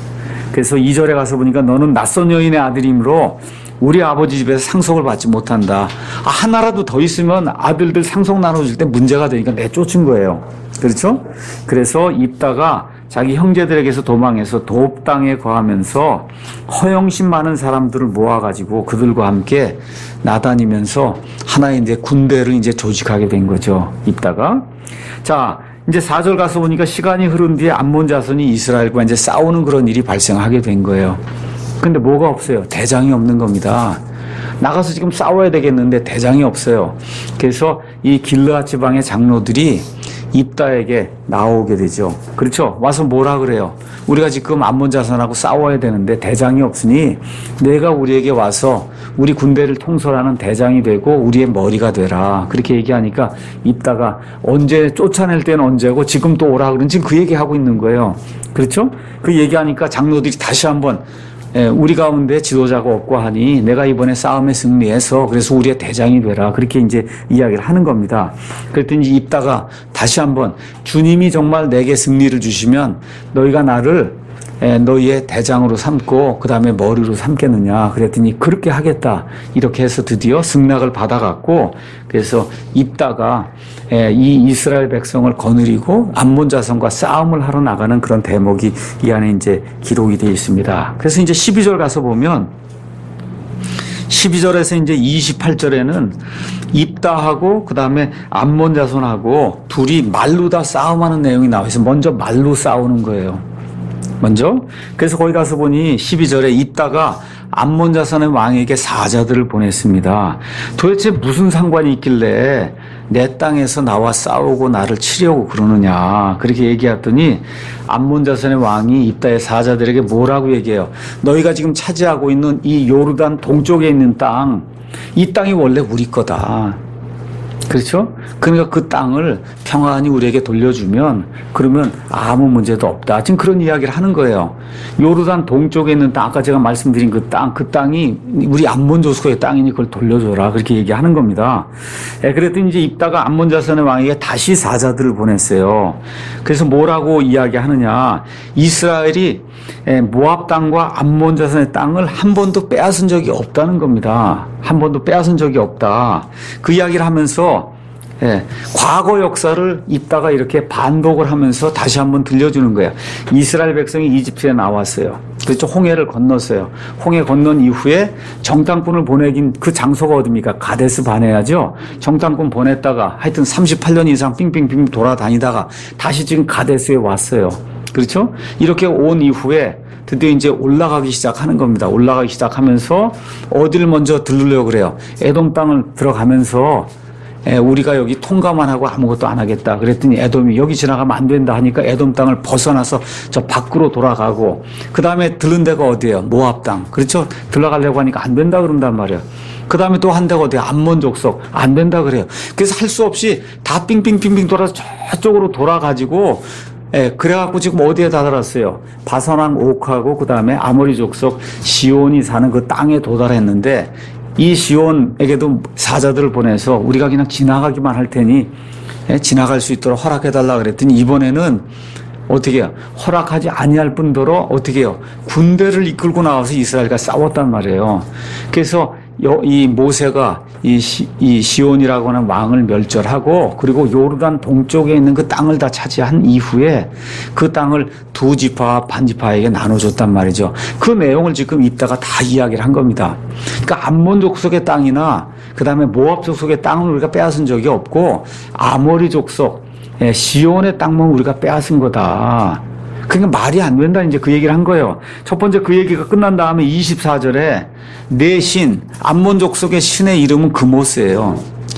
그래서 2절에 가서 보니까 너는 낯선 여인의 아들이므로 우리 아버지 집에서 상속을 받지 못한다. 하나라도 더 있으면 아들들 상속 나눠줄 때 문제가 되니까 내쫓은 거예요. 그렇죠? 그래서 입다가 자기 형제들에게서 도망해서 도읍 땅에 거하면서 허영심 많은 사람들을 모아가지고 그들과 함께 나다니면서 하나의 이제 군대를 이제 조직하게 된 거죠. 입다가. 자, 이제 4절 가서 보니까 시간이 흐른 뒤에 암몬 자손이 이스라엘과 이제 싸우는 그런 일이 발생하게 된 거예요. 근데 뭐가 없어요? 대장이 없는 겁니다. 나가서 지금 싸워야 되겠는데 대장이 없어요. 그래서 이 길르앗 지방의 장로들이 입다에게 나오게 되죠. 그렇죠? 와서 뭐라 그래요? 우리가 지금 암몬 자손하고 싸워야 되는데 대장이 없으니 내가 우리에게 와서 우리 군대를 통솔하는 대장이 되고 우리의 머리가 되라. 그렇게 얘기하니까 입다가 언제 쫓아낼 때는 언제고 지금 또 오라 그러는 지금 그 얘기하고 있는 거예요. 그렇죠? 그 얘기하니까 장로들이 다시 한번 우리 가운데 지도자가 없고 하니 내가 이번에 싸움에 승리해서 그래서 우리의 대장이 되라. 그렇게 이제 이야기를 하는 겁니다. 그랬더니 입다가 다시 한번 주님이 정말 내게 승리를 주시면 너희가 나를 너희의 대장으로 삼고 그 다음에 머리로 삼겠느냐. 그랬더니 그렇게 하겠다. 이렇게 해서 드디어 승낙을 받아갔고 그래서 입다가 이 이스라엘 백성을 거느리고 암몬 자손과 싸움을 하러 나가는 그런 대목이 이 안에 이제 기록이 되어 있습니다. 그래서 이제 12절 가서 보면 12절에서 이제 28절에는 입다하고 그 다음에 암몬 자손하고 둘이 말로 다 싸움하는 내용이 나와 있어서 먼저 말로 싸우는 거예요. 먼저. 그래서 거기 가서 보니 12절에 입다가 암몬 자손의 왕에게 사자들을 보냈습니다. 도대체 무슨 상관이 있길래 내 땅에서 나와 싸우고 나를 치려고 그러느냐. 그렇게 얘기했더니 암몬 자손의 왕이 입다의 사자들에게 뭐라고 얘기해요? 너희가 지금 차지하고 있는 이 요르단 동쪽에 있는 땅, 이 땅이 원래 우리 거다. 그렇죠? 그러니까 그 땅을 평안히 우리에게 돌려주면 그러면 아무 문제도 없다. 지금 그런 이야기를 하는 거예요. 요르단 동쪽에 있는 땅, 아까 제가 말씀드린 그 땅이 우리 암몬 조수의 땅이니 그걸 돌려줘라. 그렇게 얘기하는 겁니다. 그랬더니 이제 입다가 암몬 자손의 왕에게 다시 사자들을 보냈어요. 그래서 뭐라고 이야기하느냐. 이스라엘이 모압 땅과 암몬 자손의 땅을 한 번도 빼앗은 적이 없다는 겁니다. 한 번도 빼앗은 적이 없다. 그 이야기를 하면서 과거 역사를 입다가 이렇게 반복을 하면서 다시 한번 들려주는 거예요. 이스라엘 백성이 이집트에 나왔어요. 그렇죠. 홍해를 건넜어요. 홍해 건넌 이후에 정탐꾼을 보내긴 그 장소가 어딥니까? 가데스 바네아죠. 정탐꾼 보냈다가 하여튼 38년 이상 빙빙빙 돌아다니다가 다시 지금 가데스에 왔어요. 그렇죠? 이렇게 온 이후에 드디어 이제 올라가기 시작하는 겁니다. 올라가기 시작하면서 어디를 먼저 들르려고 그래요? 에돔 땅을 들어가면서 우리가 여기 통과만 하고 아무것도 안 하겠다. 그랬더니 에돔이 여기 지나가면 안 된다 하니까 에돔 땅을 벗어나서 저 밖으로 돌아가고 그 다음에 들른 데가 어디예요? 모압 땅. 그렇죠? 들어가려고 하니까 안 된다 그런단 말이에요. 그 다음에 또 한 데가 어디예요? 암몬 족속. 안 된다 그래요. 그래서 할 수 없이 다 빙빙빙빙 돌아서 저쪽으로 돌아가지고 그래갖고 지금 어디에 다다랐어요? 바선왕 옥하고 그 다음에 아모리 족속 시온이 사는 그 땅에 도달했는데 이 시온에게도 사자들을 보내서 우리가 그냥 지나가기만 할 테니 지나갈 수 있도록 허락해달라 그랬더니 이번에는 어떻게 해요? 허락하지 아니할 뿐더러 어떻게 해요? 군대를 이끌고 나와서 이스라엘과 싸웠단 말이에요. 그래서 이 모세가 이 시온이라고 하는 왕을 멸절하고 그리고 요르단 동쪽에 있는 그 땅을 다 차지한 이후에 그 땅을 두 지파 반지파에게 나눠줬단 말이죠. 그 내용을 지금 입다가 다 이야기를 한 겁니다. 그러니까 암몬 족속의 땅이나 그 다음에 모압 족속의 땅을 우리가 빼앗은 적이 없고 아모리 족속 시온의 땅만 우리가 빼앗은 거다. 그러니까 말이 안 된다 이제 그 얘기를 한 거예요. 첫 번째 그 얘기가 끝난 다음에 24절에 내 신, 암몬 족속의 신의 이름은 그모스예요.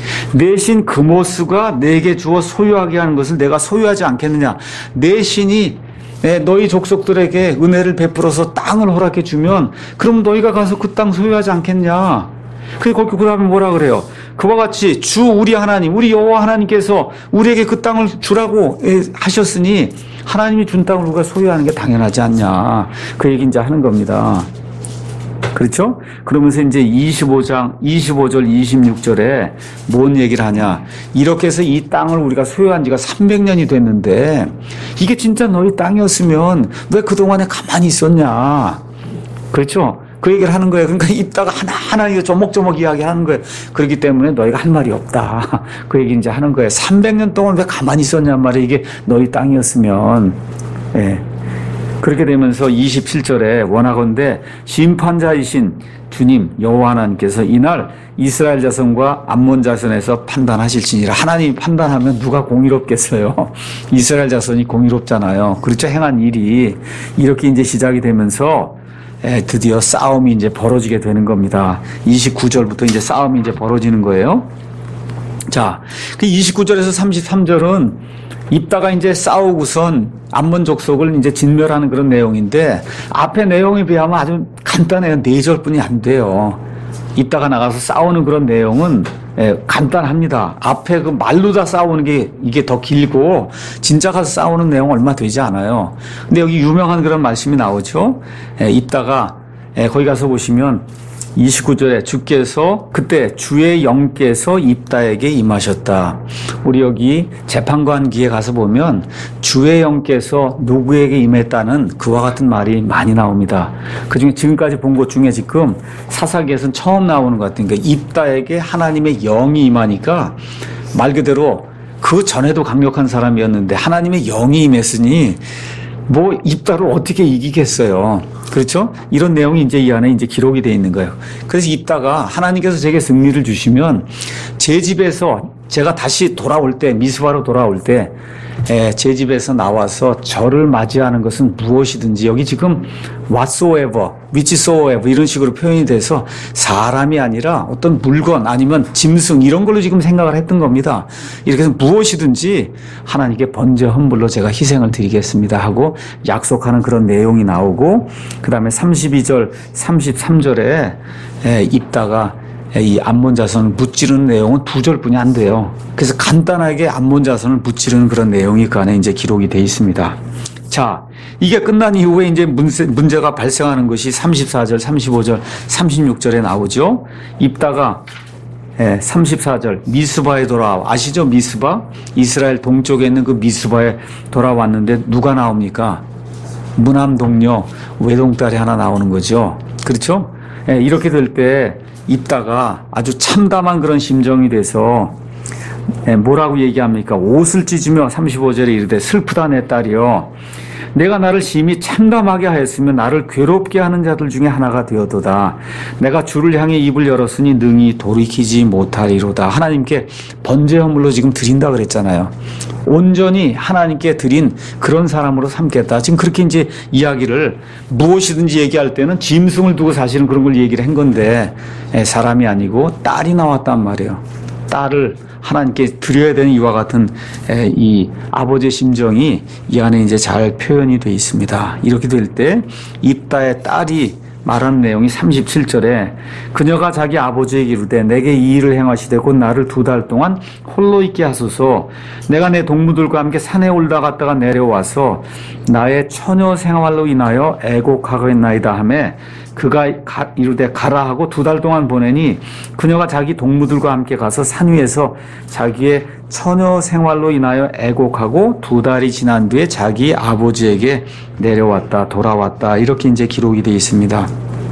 내 신 그모스가 내게 주어 소유하게 하는 것을 내가 소유하지 않겠느냐. 내 신이 너희 족속들에게 은혜를 베풀어서 땅을 허락해 주면 그럼 너희가 가서 그 땅 소유하지 않겠냐. 그 다음에 뭐라 그래요? 그와 같이 주 우리 하나님, 우리 여호와 하나님께서 우리에게 그 땅을 주라고 하셨으니 하나님이 준 땅을 우리가 소유하는 게 당연하지 않냐. 그 얘기 이제 하는 겁니다. 그렇죠? 그러면서 이제 25절, 26절에 뭔 얘기를 하냐. 이렇게 해서 이 땅을 우리가 소유한 지가 300년이 됐는데 이게 진짜 너희 땅이었으면 왜 그동안에 가만히 있었냐. 그렇죠? 그 얘기를 하는 거예요. 그러니까 입다가 하나하나 이거 조목조목 이야기하는 거예요. 그렇기 때문에 너희가 할 말이 없다. 그 얘기 이제 하는 거예요. 300년 동안 왜 가만히 있었냔 말이에요. 이게 너희 땅이었으면. 예. 그렇게 되면서 27절에 원하건대 심판자이신 주님 여호와 하나님께서 이날 이스라엘 자손과 암몬 자손에서 판단하실지니라. 하나님이 판단하면 누가 공의롭겠어요? 이스라엘 자손이 공의롭잖아요. 그렇죠? 행한 일이 이렇게 이제 시작이 되면서 드디어 싸움이 이제 벌어지게 되는 겁니다. 29절부터 이제 싸움이 이제 벌어지는 거예요. 자, 그 29절에서 33절은 입다가 이제 싸우고선 암몬 족속을 이제 진멸하는 그런 내용인데 앞에 내용에 비하면 아주 간단해요. 4절뿐이 안 돼요. 입다가 나가서 싸우는 그런 내용은 간단합니다. 앞에 그 말로 다 싸우는 게 이게 더 길고 진짜 가서 싸우는 내용 얼마 되지 않아요. 근데 여기 유명한 그런 말씀이 나오죠. 입다가 거기 가서 보시면 29절에 주께서 그때 주의 영께서 입다에게 임하셨다. 우리 여기 재판관기에 가서 보면 주의 영께서 누구에게 임했다는 그와 같은 말이 많이 나옵니다. 그중에 지금까지 본 것 중에 지금 사사기에서는 처음 나오는 것 같은 게 입다에게 하나님의 영이 임하니까 말 그대로 그 전에도 강력한 사람이었는데 하나님의 영이 임했으니 뭐 입다를 어떻게 이기겠어요. 그렇죠? 이런 내용이 이제 이 안에 이제 기록이 되어 있는 거예요. 그래서 입다가 하나님께서 제게 승리를 주시면 제 집에서 제가 다시 돌아올 때, 미스바로 돌아올 때, 제 집에서 나와서 저를 맞이하는 것은 무엇이든지 여기 지금 whatsoever, whichsoever 이런 식으로 표현이 돼서 사람이 아니라 어떤 물건 아니면 짐승 이런 걸로 지금 생각을 했던 겁니다. 이렇게 해서 무엇이든지 하나님께 번제 헌물로 제가 희생을 드리겠습니다 하고 약속하는 그런 내용이 나오고 그 다음에 32절, 33절에 입다가 이 암몬 자손을 무찌르는 내용은 2절뿐이 안 돼요. 그래서 간단하게 암몬 자손을 무찌르는 그런 내용이 그 안에 이제 기록이 되어 있습니다. 자, 이게 끝난 이후에 이제 문제가 발생하는 것이 34절, 35절, 36절에 나오죠. 입다가 34절 미스바에 돌아와. 아시죠? 미스바? 이스라엘 동쪽에 있는 그 미스바에 돌아왔는데 누가 나옵니까? 무남 동료 외동딸이 하나 나오는 거죠. 그렇죠? 이렇게 될 때 입다가 아주 참담한 그런 심정이 돼서 뭐라고 얘기합니까? 옷을 찢으며 35절에 이르되 슬프다 내 딸이여 내가 나를 심히 참담하게 하였으면 나를 괴롭게 하는 자들 중에 하나가 되어도다. 내가 주를 향해 입을 열었으니 능히 돌이키지 못하리로다. 하나님께 번제 헌물로 지금 드린다 그랬잖아요. 온전히 하나님께 드린 그런 사람으로 삼겠다. 지금 그렇게 이제 이야기를 무엇이든지 얘기할 때는 짐승을 두고 사실은 그런 걸 얘기를 한 건데 사람이 아니고 딸이 나왔단 말이에요. 딸을 하나님께 드려야 되는 이와 같은 이 아버지의 심정이 이 안에 이제 잘 표현이 되어 있습니다. 이렇게 될 때 입다의 딸이 말하는 내용이 37절에 그녀가 자기 아버지에게 이르되 내게 이 일을 행하시되 곧 나를 2달 동안 홀로 있게 하소서. 내가 내 동무들과 함께 산에 올라 갔다가 내려와서 나의 처녀 생활로 인하여 애곡하겠나이다 하매 그가 이르되 가라 하고 2달 동안 보내니 그녀가 자기 동무들과 함께 가서 산 위에서 자기의 처녀 생활로 인하여 애곡하고 2달이 지난 뒤에 자기 아버지에게 내려왔다 돌아왔다 이렇게 이제 기록이 되어 있습니다.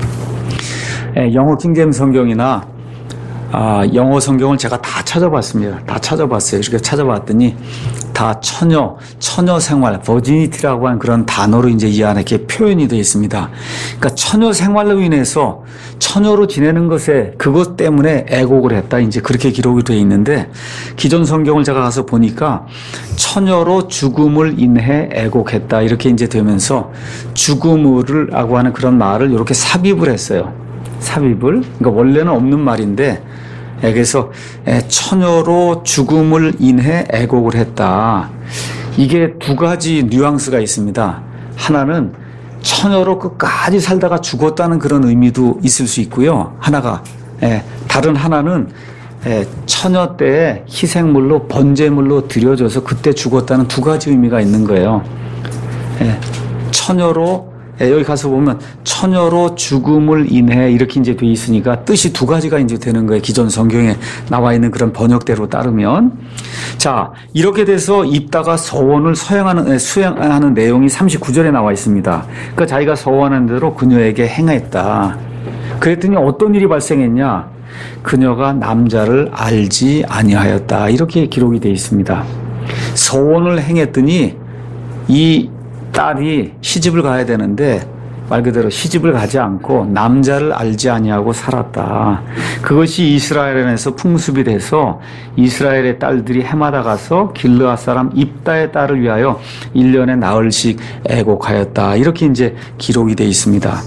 영어 킹제임스 성경이나 영어 성경을 제가 다 찾아봤습니다. 다 찾아봤어요. 이렇게 찾아봤더니 다 처녀 생활, 버지니티라고 하는 그런 단어로 이제 이 안에 이렇게 표현이 되어 있습니다. 그러니까 처녀 생활로 인해서 처녀로 지내는 것에 그것 때문에 애곡을 했다. 이제 그렇게 기록이 되어 있는데 기존 성경을 제가 가서 보니까 처녀로 죽음을 인해 애곡했다. 이렇게 이제 되면서 죽음을라고 하는 그런 말을 이렇게 삽입을 했어요. 삽입을. 그러니까 원래는 없는 말인데 그래서 처녀로 죽음을 인해 애곡을 했다. 이게 2가지 뉘앙스가 있습니다. 하나는 처녀로 끝까지 살다가 죽었다는 그런 의미도 있을 수 있고요. 다른 하나는 처녀 때에 희생물로 번제물로 드려져서 그때 죽었다는 2가지 의미가 있는 거예요. 처녀로 여기 가서 보면 처녀로 죽음을 인해 이렇게 이제 돼 있으니까 뜻이 두 가지가 이제 되는 거예요. 기존 성경에 나와 있는 그런 번역대로 따르면. 자, 이렇게 돼서 입다가 서원을 수행하는 내용이 39절에 나와 있습니다. 그러니까 자기가 서원한 대로 그녀에게 행했다. 그랬더니 어떤 일이 발생했냐? 그녀가 남자를 알지 아니하였다. 이렇게 기록이 되어 있습니다. 서원을 행했더니 이 딸이 시집을 가야 되는데 말 그대로 시집을 가지 않고 남자를 알지 아니하고 살았다. 그것이 이스라엘에서 풍습이 돼서 이스라엘의 딸들이 해마다 가서 길르앗 사람 입다의 딸을 위하여 1년에 나흘씩 애곡하였다. 이렇게 이제 기록이 되어 있습니다.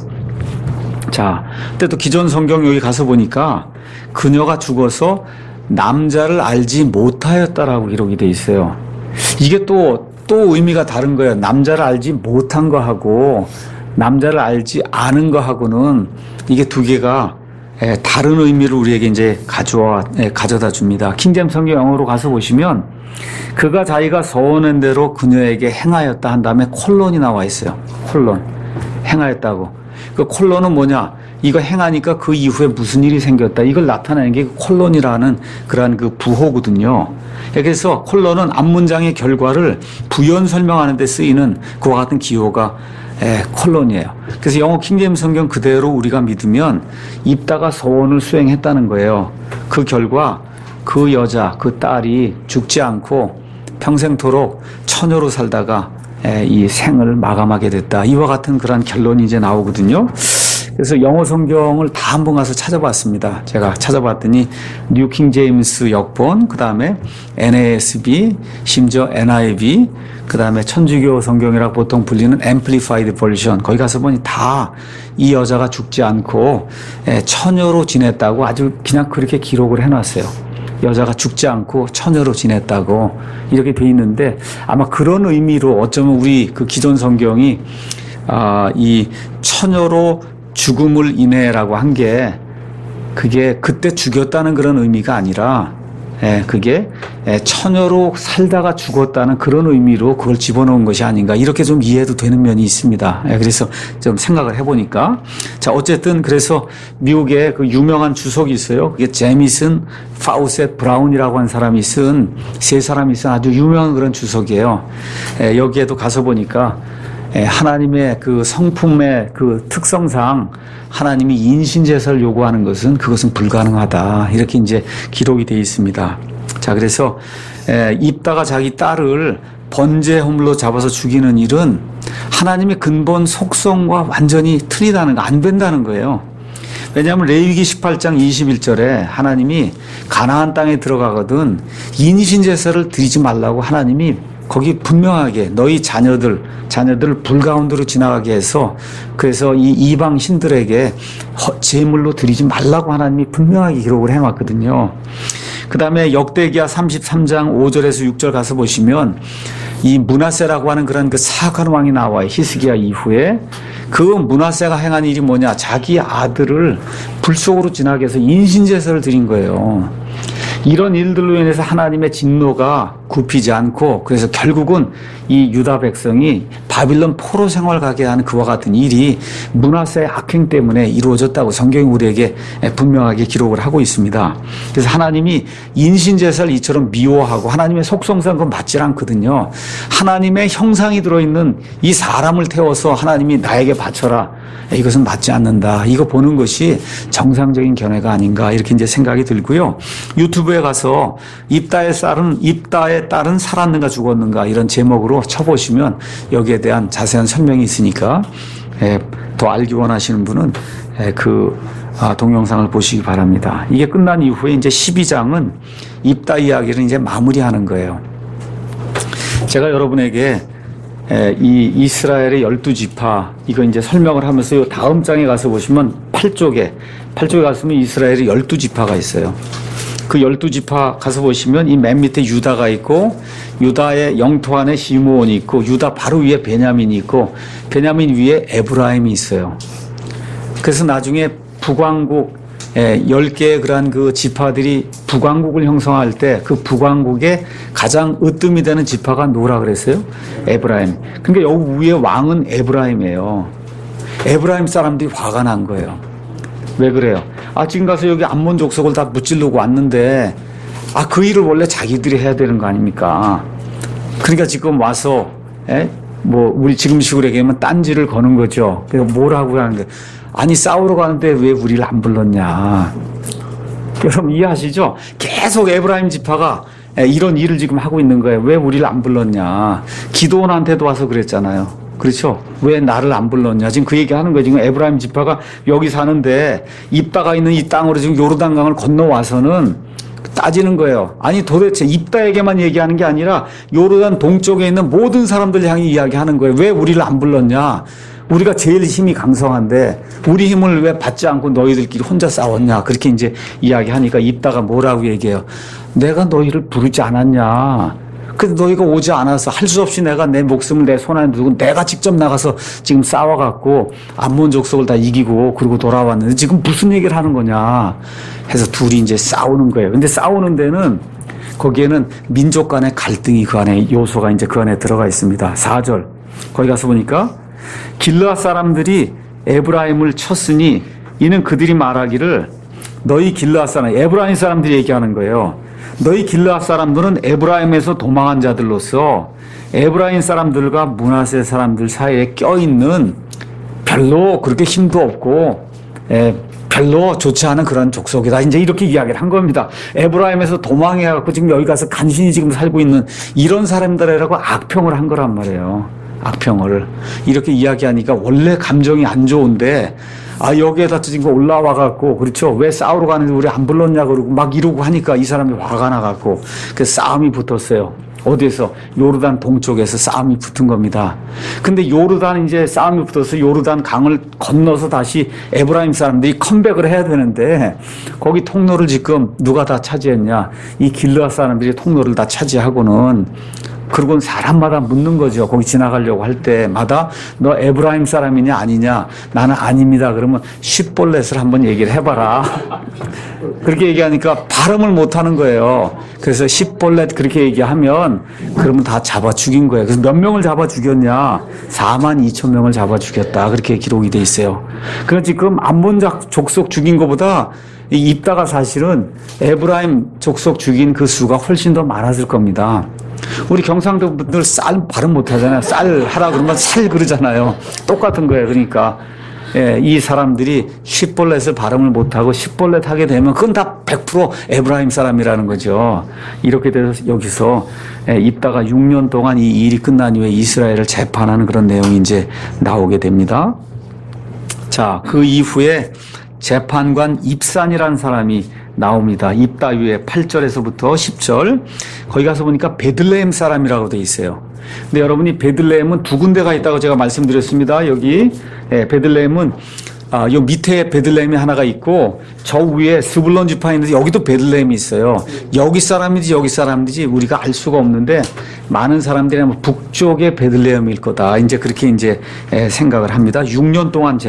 자, 근데 또 기존 성경 여기 가서 보니까 그녀가 죽어서 남자를 알지 못하였다라고 기록이 되어 있어요. 이게 또 의미가 다른 거예요. 남자를 알지 못한 거하고 남자를 알지 않은 거하고는 이게 두 개가 다른 의미를 우리에게 이제 가져다 줍니다. 킹제임스 성경 영어로 가서 보시면 그가 자기가 서원한 대로 그녀에게 행하였다 한 다음에 콜론이 나와 있어요. 콜론. 행하였다고. 그 콜론은 뭐냐? 이거 행하니까 그 이후에 무슨 일이 생겼다. 이걸 나타내는 게 콜론이라는 그러한 그 부호거든요. 그래서 콜론은 앞문장의 결과를 부연 설명하는 데 쓰이는 그와 같은 기호가 콜론이에요. 그래서 영어 킹제임스 성경 그대로 우리가 믿으면 입다가 서원을 수행했다는 거예요. 그 결과 그 여자, 그 딸이 죽지 않고 평생토록 처녀로 살다가 이 생을 마감하게 됐다. 이와 같은 그런 결론이 이제 나오거든요. 그래서 영어 성경을 다 한번 가서 찾아봤습니다. 제가 찾아봤더니 뉴 킹제임스 역본, 그 다음에 NASB, 심지어 NIV, 그 다음에 천주교 성경이라고 보통 불리는 Amplified Version, 거기 가서 보니 다 이 여자가 죽지 않고 처녀로 지냈다고 아주 그냥 그렇게 기록을 해놨어요. 여자가 죽지 않고 처녀로 지냈다고 이렇게 돼 있는데 아마 그런 의미로 어쩌면 우리 그 기존 성경이 이 처녀로 죽음을 인해라고 한 게 그게 그때 죽였다는 그런 의미가 아니라 그게 처녀로 살다가 죽었다는 그런 의미로 그걸 집어넣은 것이 아닌가 이렇게 좀 이해도 되는 면이 있습니다. 그래서 좀 생각을 해보니까 자 어쨌든 그래서 미국에 그 유명한 주석이 있어요. 그게 제미슨 파우셋 브라운이라고 한 사람이 쓴 세 사람이 쓴 아주 유명한 그런 주석이에요. 여기에도 가서 보니까 하나님의 그 성품의 그 특성상 하나님이 인신제사를 요구하는 그것은 불가능하다. 이렇게 이제 기록이 되어 있습니다. 자, 그래서 입다가 자기 딸을 번제 허물로 잡아서 죽이는 일은 하나님의 근본 속성과 완전히 틀리다는 거, 안 된다는 거예요. 왜냐하면 레위기 18장 21절에 하나님이 가나안 땅에 들어가거든 인신제사를 드리지 말라고 하나님이 거기 분명하게 너희 자녀들을 불 가운데로 지나가게 해서 그래서 이 이방 신들에게 제물로 드리지 말라고 하나님이 분명하게 기록을 해놨거든요. 그 다음에 역대기야 33장 5절에서 6절 가서 보시면 이 므낫세라고 하는 그런 그 사악한 왕이 나와요. 히스기야 이후에. 그 므낫세가 행한 일이 뭐냐? 자기 아들을 불 속으로 지나게 해서 인신제사를 드린 거예요. 이런 일들로 인해서 하나님의 진노가 굽히지 않고 그래서 결국은 이 유다 백성이 바빌론 포로 생활 가게 하는 그와 같은 일이 므낫세의 악행 때문에 이루어졌다고 성경이 우리에게 분명하게 기록을 하고 있습니다. 그래서 하나님이 인신제사를 이처럼 미워하고 하나님의 속성상 그건 맞지 않거든요. 하나님의 형상이 들어있는 이 사람을 태워서 하나님이 나에게 바쳐라. 이것은 맞지 않는다. 이거 보는 것이 정상적인 견해가 아닌가 이렇게 이제 생각이 들고요. 유튜브에 가서 입다의 딸은 살았는가 죽었는가 이런 제목으로 쳐보시면 여기에 대한 자세한 설명이 있으니까 더 알기 원하시는 분은 그 동영상을 보시기 바랍니다. 이게 끝난 이후에 이제 12장은 입다 이야기를 이제 마무리하는 거예요. 제가 여러분에게 이 이스라엘의 12지파 이거 이제 설명을 하면서 이 다음 장에 가서 보시면 8쪽에 가시면 이스라엘의 12지파가 있어요. 그 12지파 가서 보시면 이 맨 밑에 유다가 있고 유다의 영토 안에 시므온이 있고 유다 바로 위에 베냐민이 있고 베냐민 위에 에브라임이 있어요. 그래서 나중에 북왕국 10개의 그러한 그 지파들이 북왕국을 형성할 때 그 북왕국의 가장 으뜸이 되는 지파가 누구라 그랬어요? 에브라임. 그러니까 여기 위에 왕은 에브라임이에요. 에브라임 사람들이 화가 난 거예요. 왜 그래요? 지금 가서 여기 암몬 족속을 다 무찌르고 왔는데, 그 일을 원래 자기들이 해야 되는 거 아닙니까? 그러니까 지금 와서, 우리 지금식으로 얘기하면 딴지를 거는 거죠. 그래서 뭐라고 하는 게, 아니, 싸우러 가는데 왜 우리를 안 불렀냐. 여러분 이해하시죠? 계속 에브라임 지파가 이런 일을 지금 하고 있는 거예요. 왜 우리를 안 불렀냐. 기드온한테도 와서 그랬잖아요. 그렇죠? 왜 나를 안 불렀냐. 지금 그 얘기 하는 거예요. 지금 에브라임 지파가 여기 사는데 입다가 있는 이 땅으로 지금 요르단강을 건너와서는 따지는 거예요. 아니 도대체 입다에게만 얘기하는 게 아니라 요르단 동쪽에 있는 모든 사람들 향해 이야기하는 거예요. 왜 우리를 안 불렀냐. 우리가 제일 힘이 강성한데 우리 힘을 왜 받지 않고 너희들끼리 혼자 싸웠냐. 그렇게 이제 이야기하니까 입다가 뭐라고 얘기해요. 내가 너희를 부르지 않았냐. 근데 너희가 오지 않아서 할 수 없이 내가 내 목숨을 내 손 안에 두고 내가 직접 나가서 지금 싸워갖고 암몬 족속을 다 이기고 그러고 돌아왔는데 지금 무슨 얘기를 하는 거냐 해서 둘이 이제 싸우는 거예요. 근데 싸우는 데는 거기에는 민족 간의 갈등이 그 안에 요소가 이제 그 안에 들어가 있습니다. 4절 거기 가서 보니까 길르앗 사람들이 에브라임을 쳤으니 이는 그들이 말하기를 너희 길르앗 사람 에브라임 사람들이 얘기하는 거예요. 너희 길르앗 사람들은 에브라임에서 도망한 자들로서 에브라임 사람들과 므낫세 사람들 사이에 껴있는 별로 그렇게 힘도 없고 별로 좋지 않은 그런 족속이다. 이제 이렇게 이야기를 한 겁니다. 에브라임에서 도망해갖고 지금 여기 가서 간신히 지금 살고 있는 이런 사람들이라고 악평을 한 거란 말이에요. 악평을. 이렇게 이야기하니까 원래 감정이 안 좋은데 여기에다 지금 올라와갖고, 그렇죠. 왜 싸우러 가는데 우리 안 불렀냐 그러고 막 이러고 하니까 이 사람이 화가 나갖고, 그래서 싸움이 붙었어요. 어디에서? 요르단 동쪽에서 싸움이 붙은 겁니다. 근데 요르단 이제 싸움이 붙어서 요르단 강을 건너서 다시 에브라임 사람들이 컴백을 해야 되는데, 거기 통로를 지금 누가 다 차지했냐? 이 길르앗 사람들이 통로를 다 차지하고는, 그리고는 사람마다 묻는 거죠. 거기 지나가려고 할 때마다 너 에브라임 사람이냐 아니냐. 나는 아닙니다. 그러면 쉿볼렛을 한번 얘기를 해봐라. 그렇게 얘기하니까 발음을 못하는 거예요. 그래서 쉿볼렛 그렇게 얘기하면 그러면 다 잡아 죽인 거예요. 그래서 몇 명을 잡아 죽였냐. 42,000명을 잡아 죽였다. 그렇게 기록이 돼 있어요. 그래서 지금 암몬 족속 죽인 것보다 이 입다가 사실은 에브라임 족속 죽인 그 수가 훨씬 더 많았을 겁니다. 우리 경상도 분들 쌀 발음 못하잖아요. 쌀 하라 그러면 살 그러잖아요. 똑같은 거예요. 그러니까 이 사람들이 쉿볼렛을 발음을 못하고 쉿볼렛 하게 되면 그건 다 100% 에브라임 사람이라는 거죠. 이렇게 돼서 여기서 입다가 6년 동안 이 일이 끝난 이후에 이스라엘을 재판하는 그런 내용이 이제 나오게 됩니다. 자, 그 이후에 재판관 입산이라는 사람이 나옵니다. 입다 위에 8절에서부터 10절. 거기 가서 보니까 베들레헴 사람이라고 돼 있어요. 근데 여러분이 베들레헴은 두 군데가 있다고 제가 말씀드렸습니다. 여기 베들레헴은 요 밑에 베들레헴이 하나가 있고 저 위에 스불론 지파에 있는데 여기도 베들레헴이 있어요. 여기 사람인지 여기 사람인지 우리가 알 수가 없는데 많은 사람들이 아마 북쪽의 베들레헴일 거다. 이제 그렇게 이제 생각을 합니다. 7년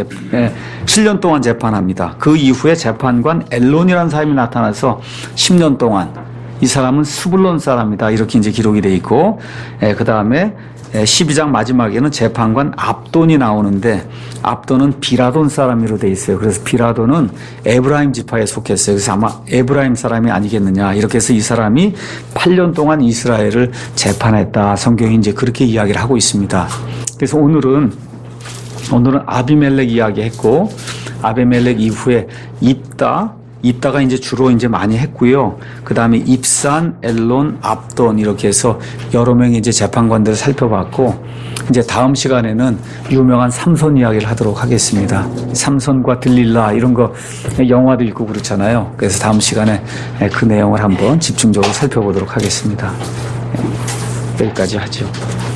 동안 재판합니다. 그 이후에 재판관 엘론이라는 사람이 나타나서 10년 동안 이 사람은 스불론 사람이다. 이렇게 이제 기록이 돼 있고 그 다음에 12장 마지막에는 재판관 압돈이 나오는데 압돈은 비라돈 사람으로 돼 있어요. 그래서 비라돈은 에브라임 지파에 속했어요. 그래서 아마 에브라임 사람이 아니겠느냐. 이렇게 해서 이 사람이 8년 동안 이스라엘을 재판했다. 성경이 이제 그렇게 이야기를 하고 있습니다. 그래서 오늘은 아비멜렉 이야기했고 아비멜렉 이후에 입다가 이제 주로 이제 많이 했고요. 그 다음에 입산, 엘론, 압돈 이렇게 해서 여러 명의 이제 재판관들을 살펴봤고 이제 다음 시간에는 유명한 삼손 이야기를 하도록 하겠습니다. 삼손과 들릴라 이런 거 영화도 있고 그렇잖아요. 그래서 다음 시간에 그 내용을 한번 집중적으로 살펴보도록 하겠습니다. 여기까지 하죠.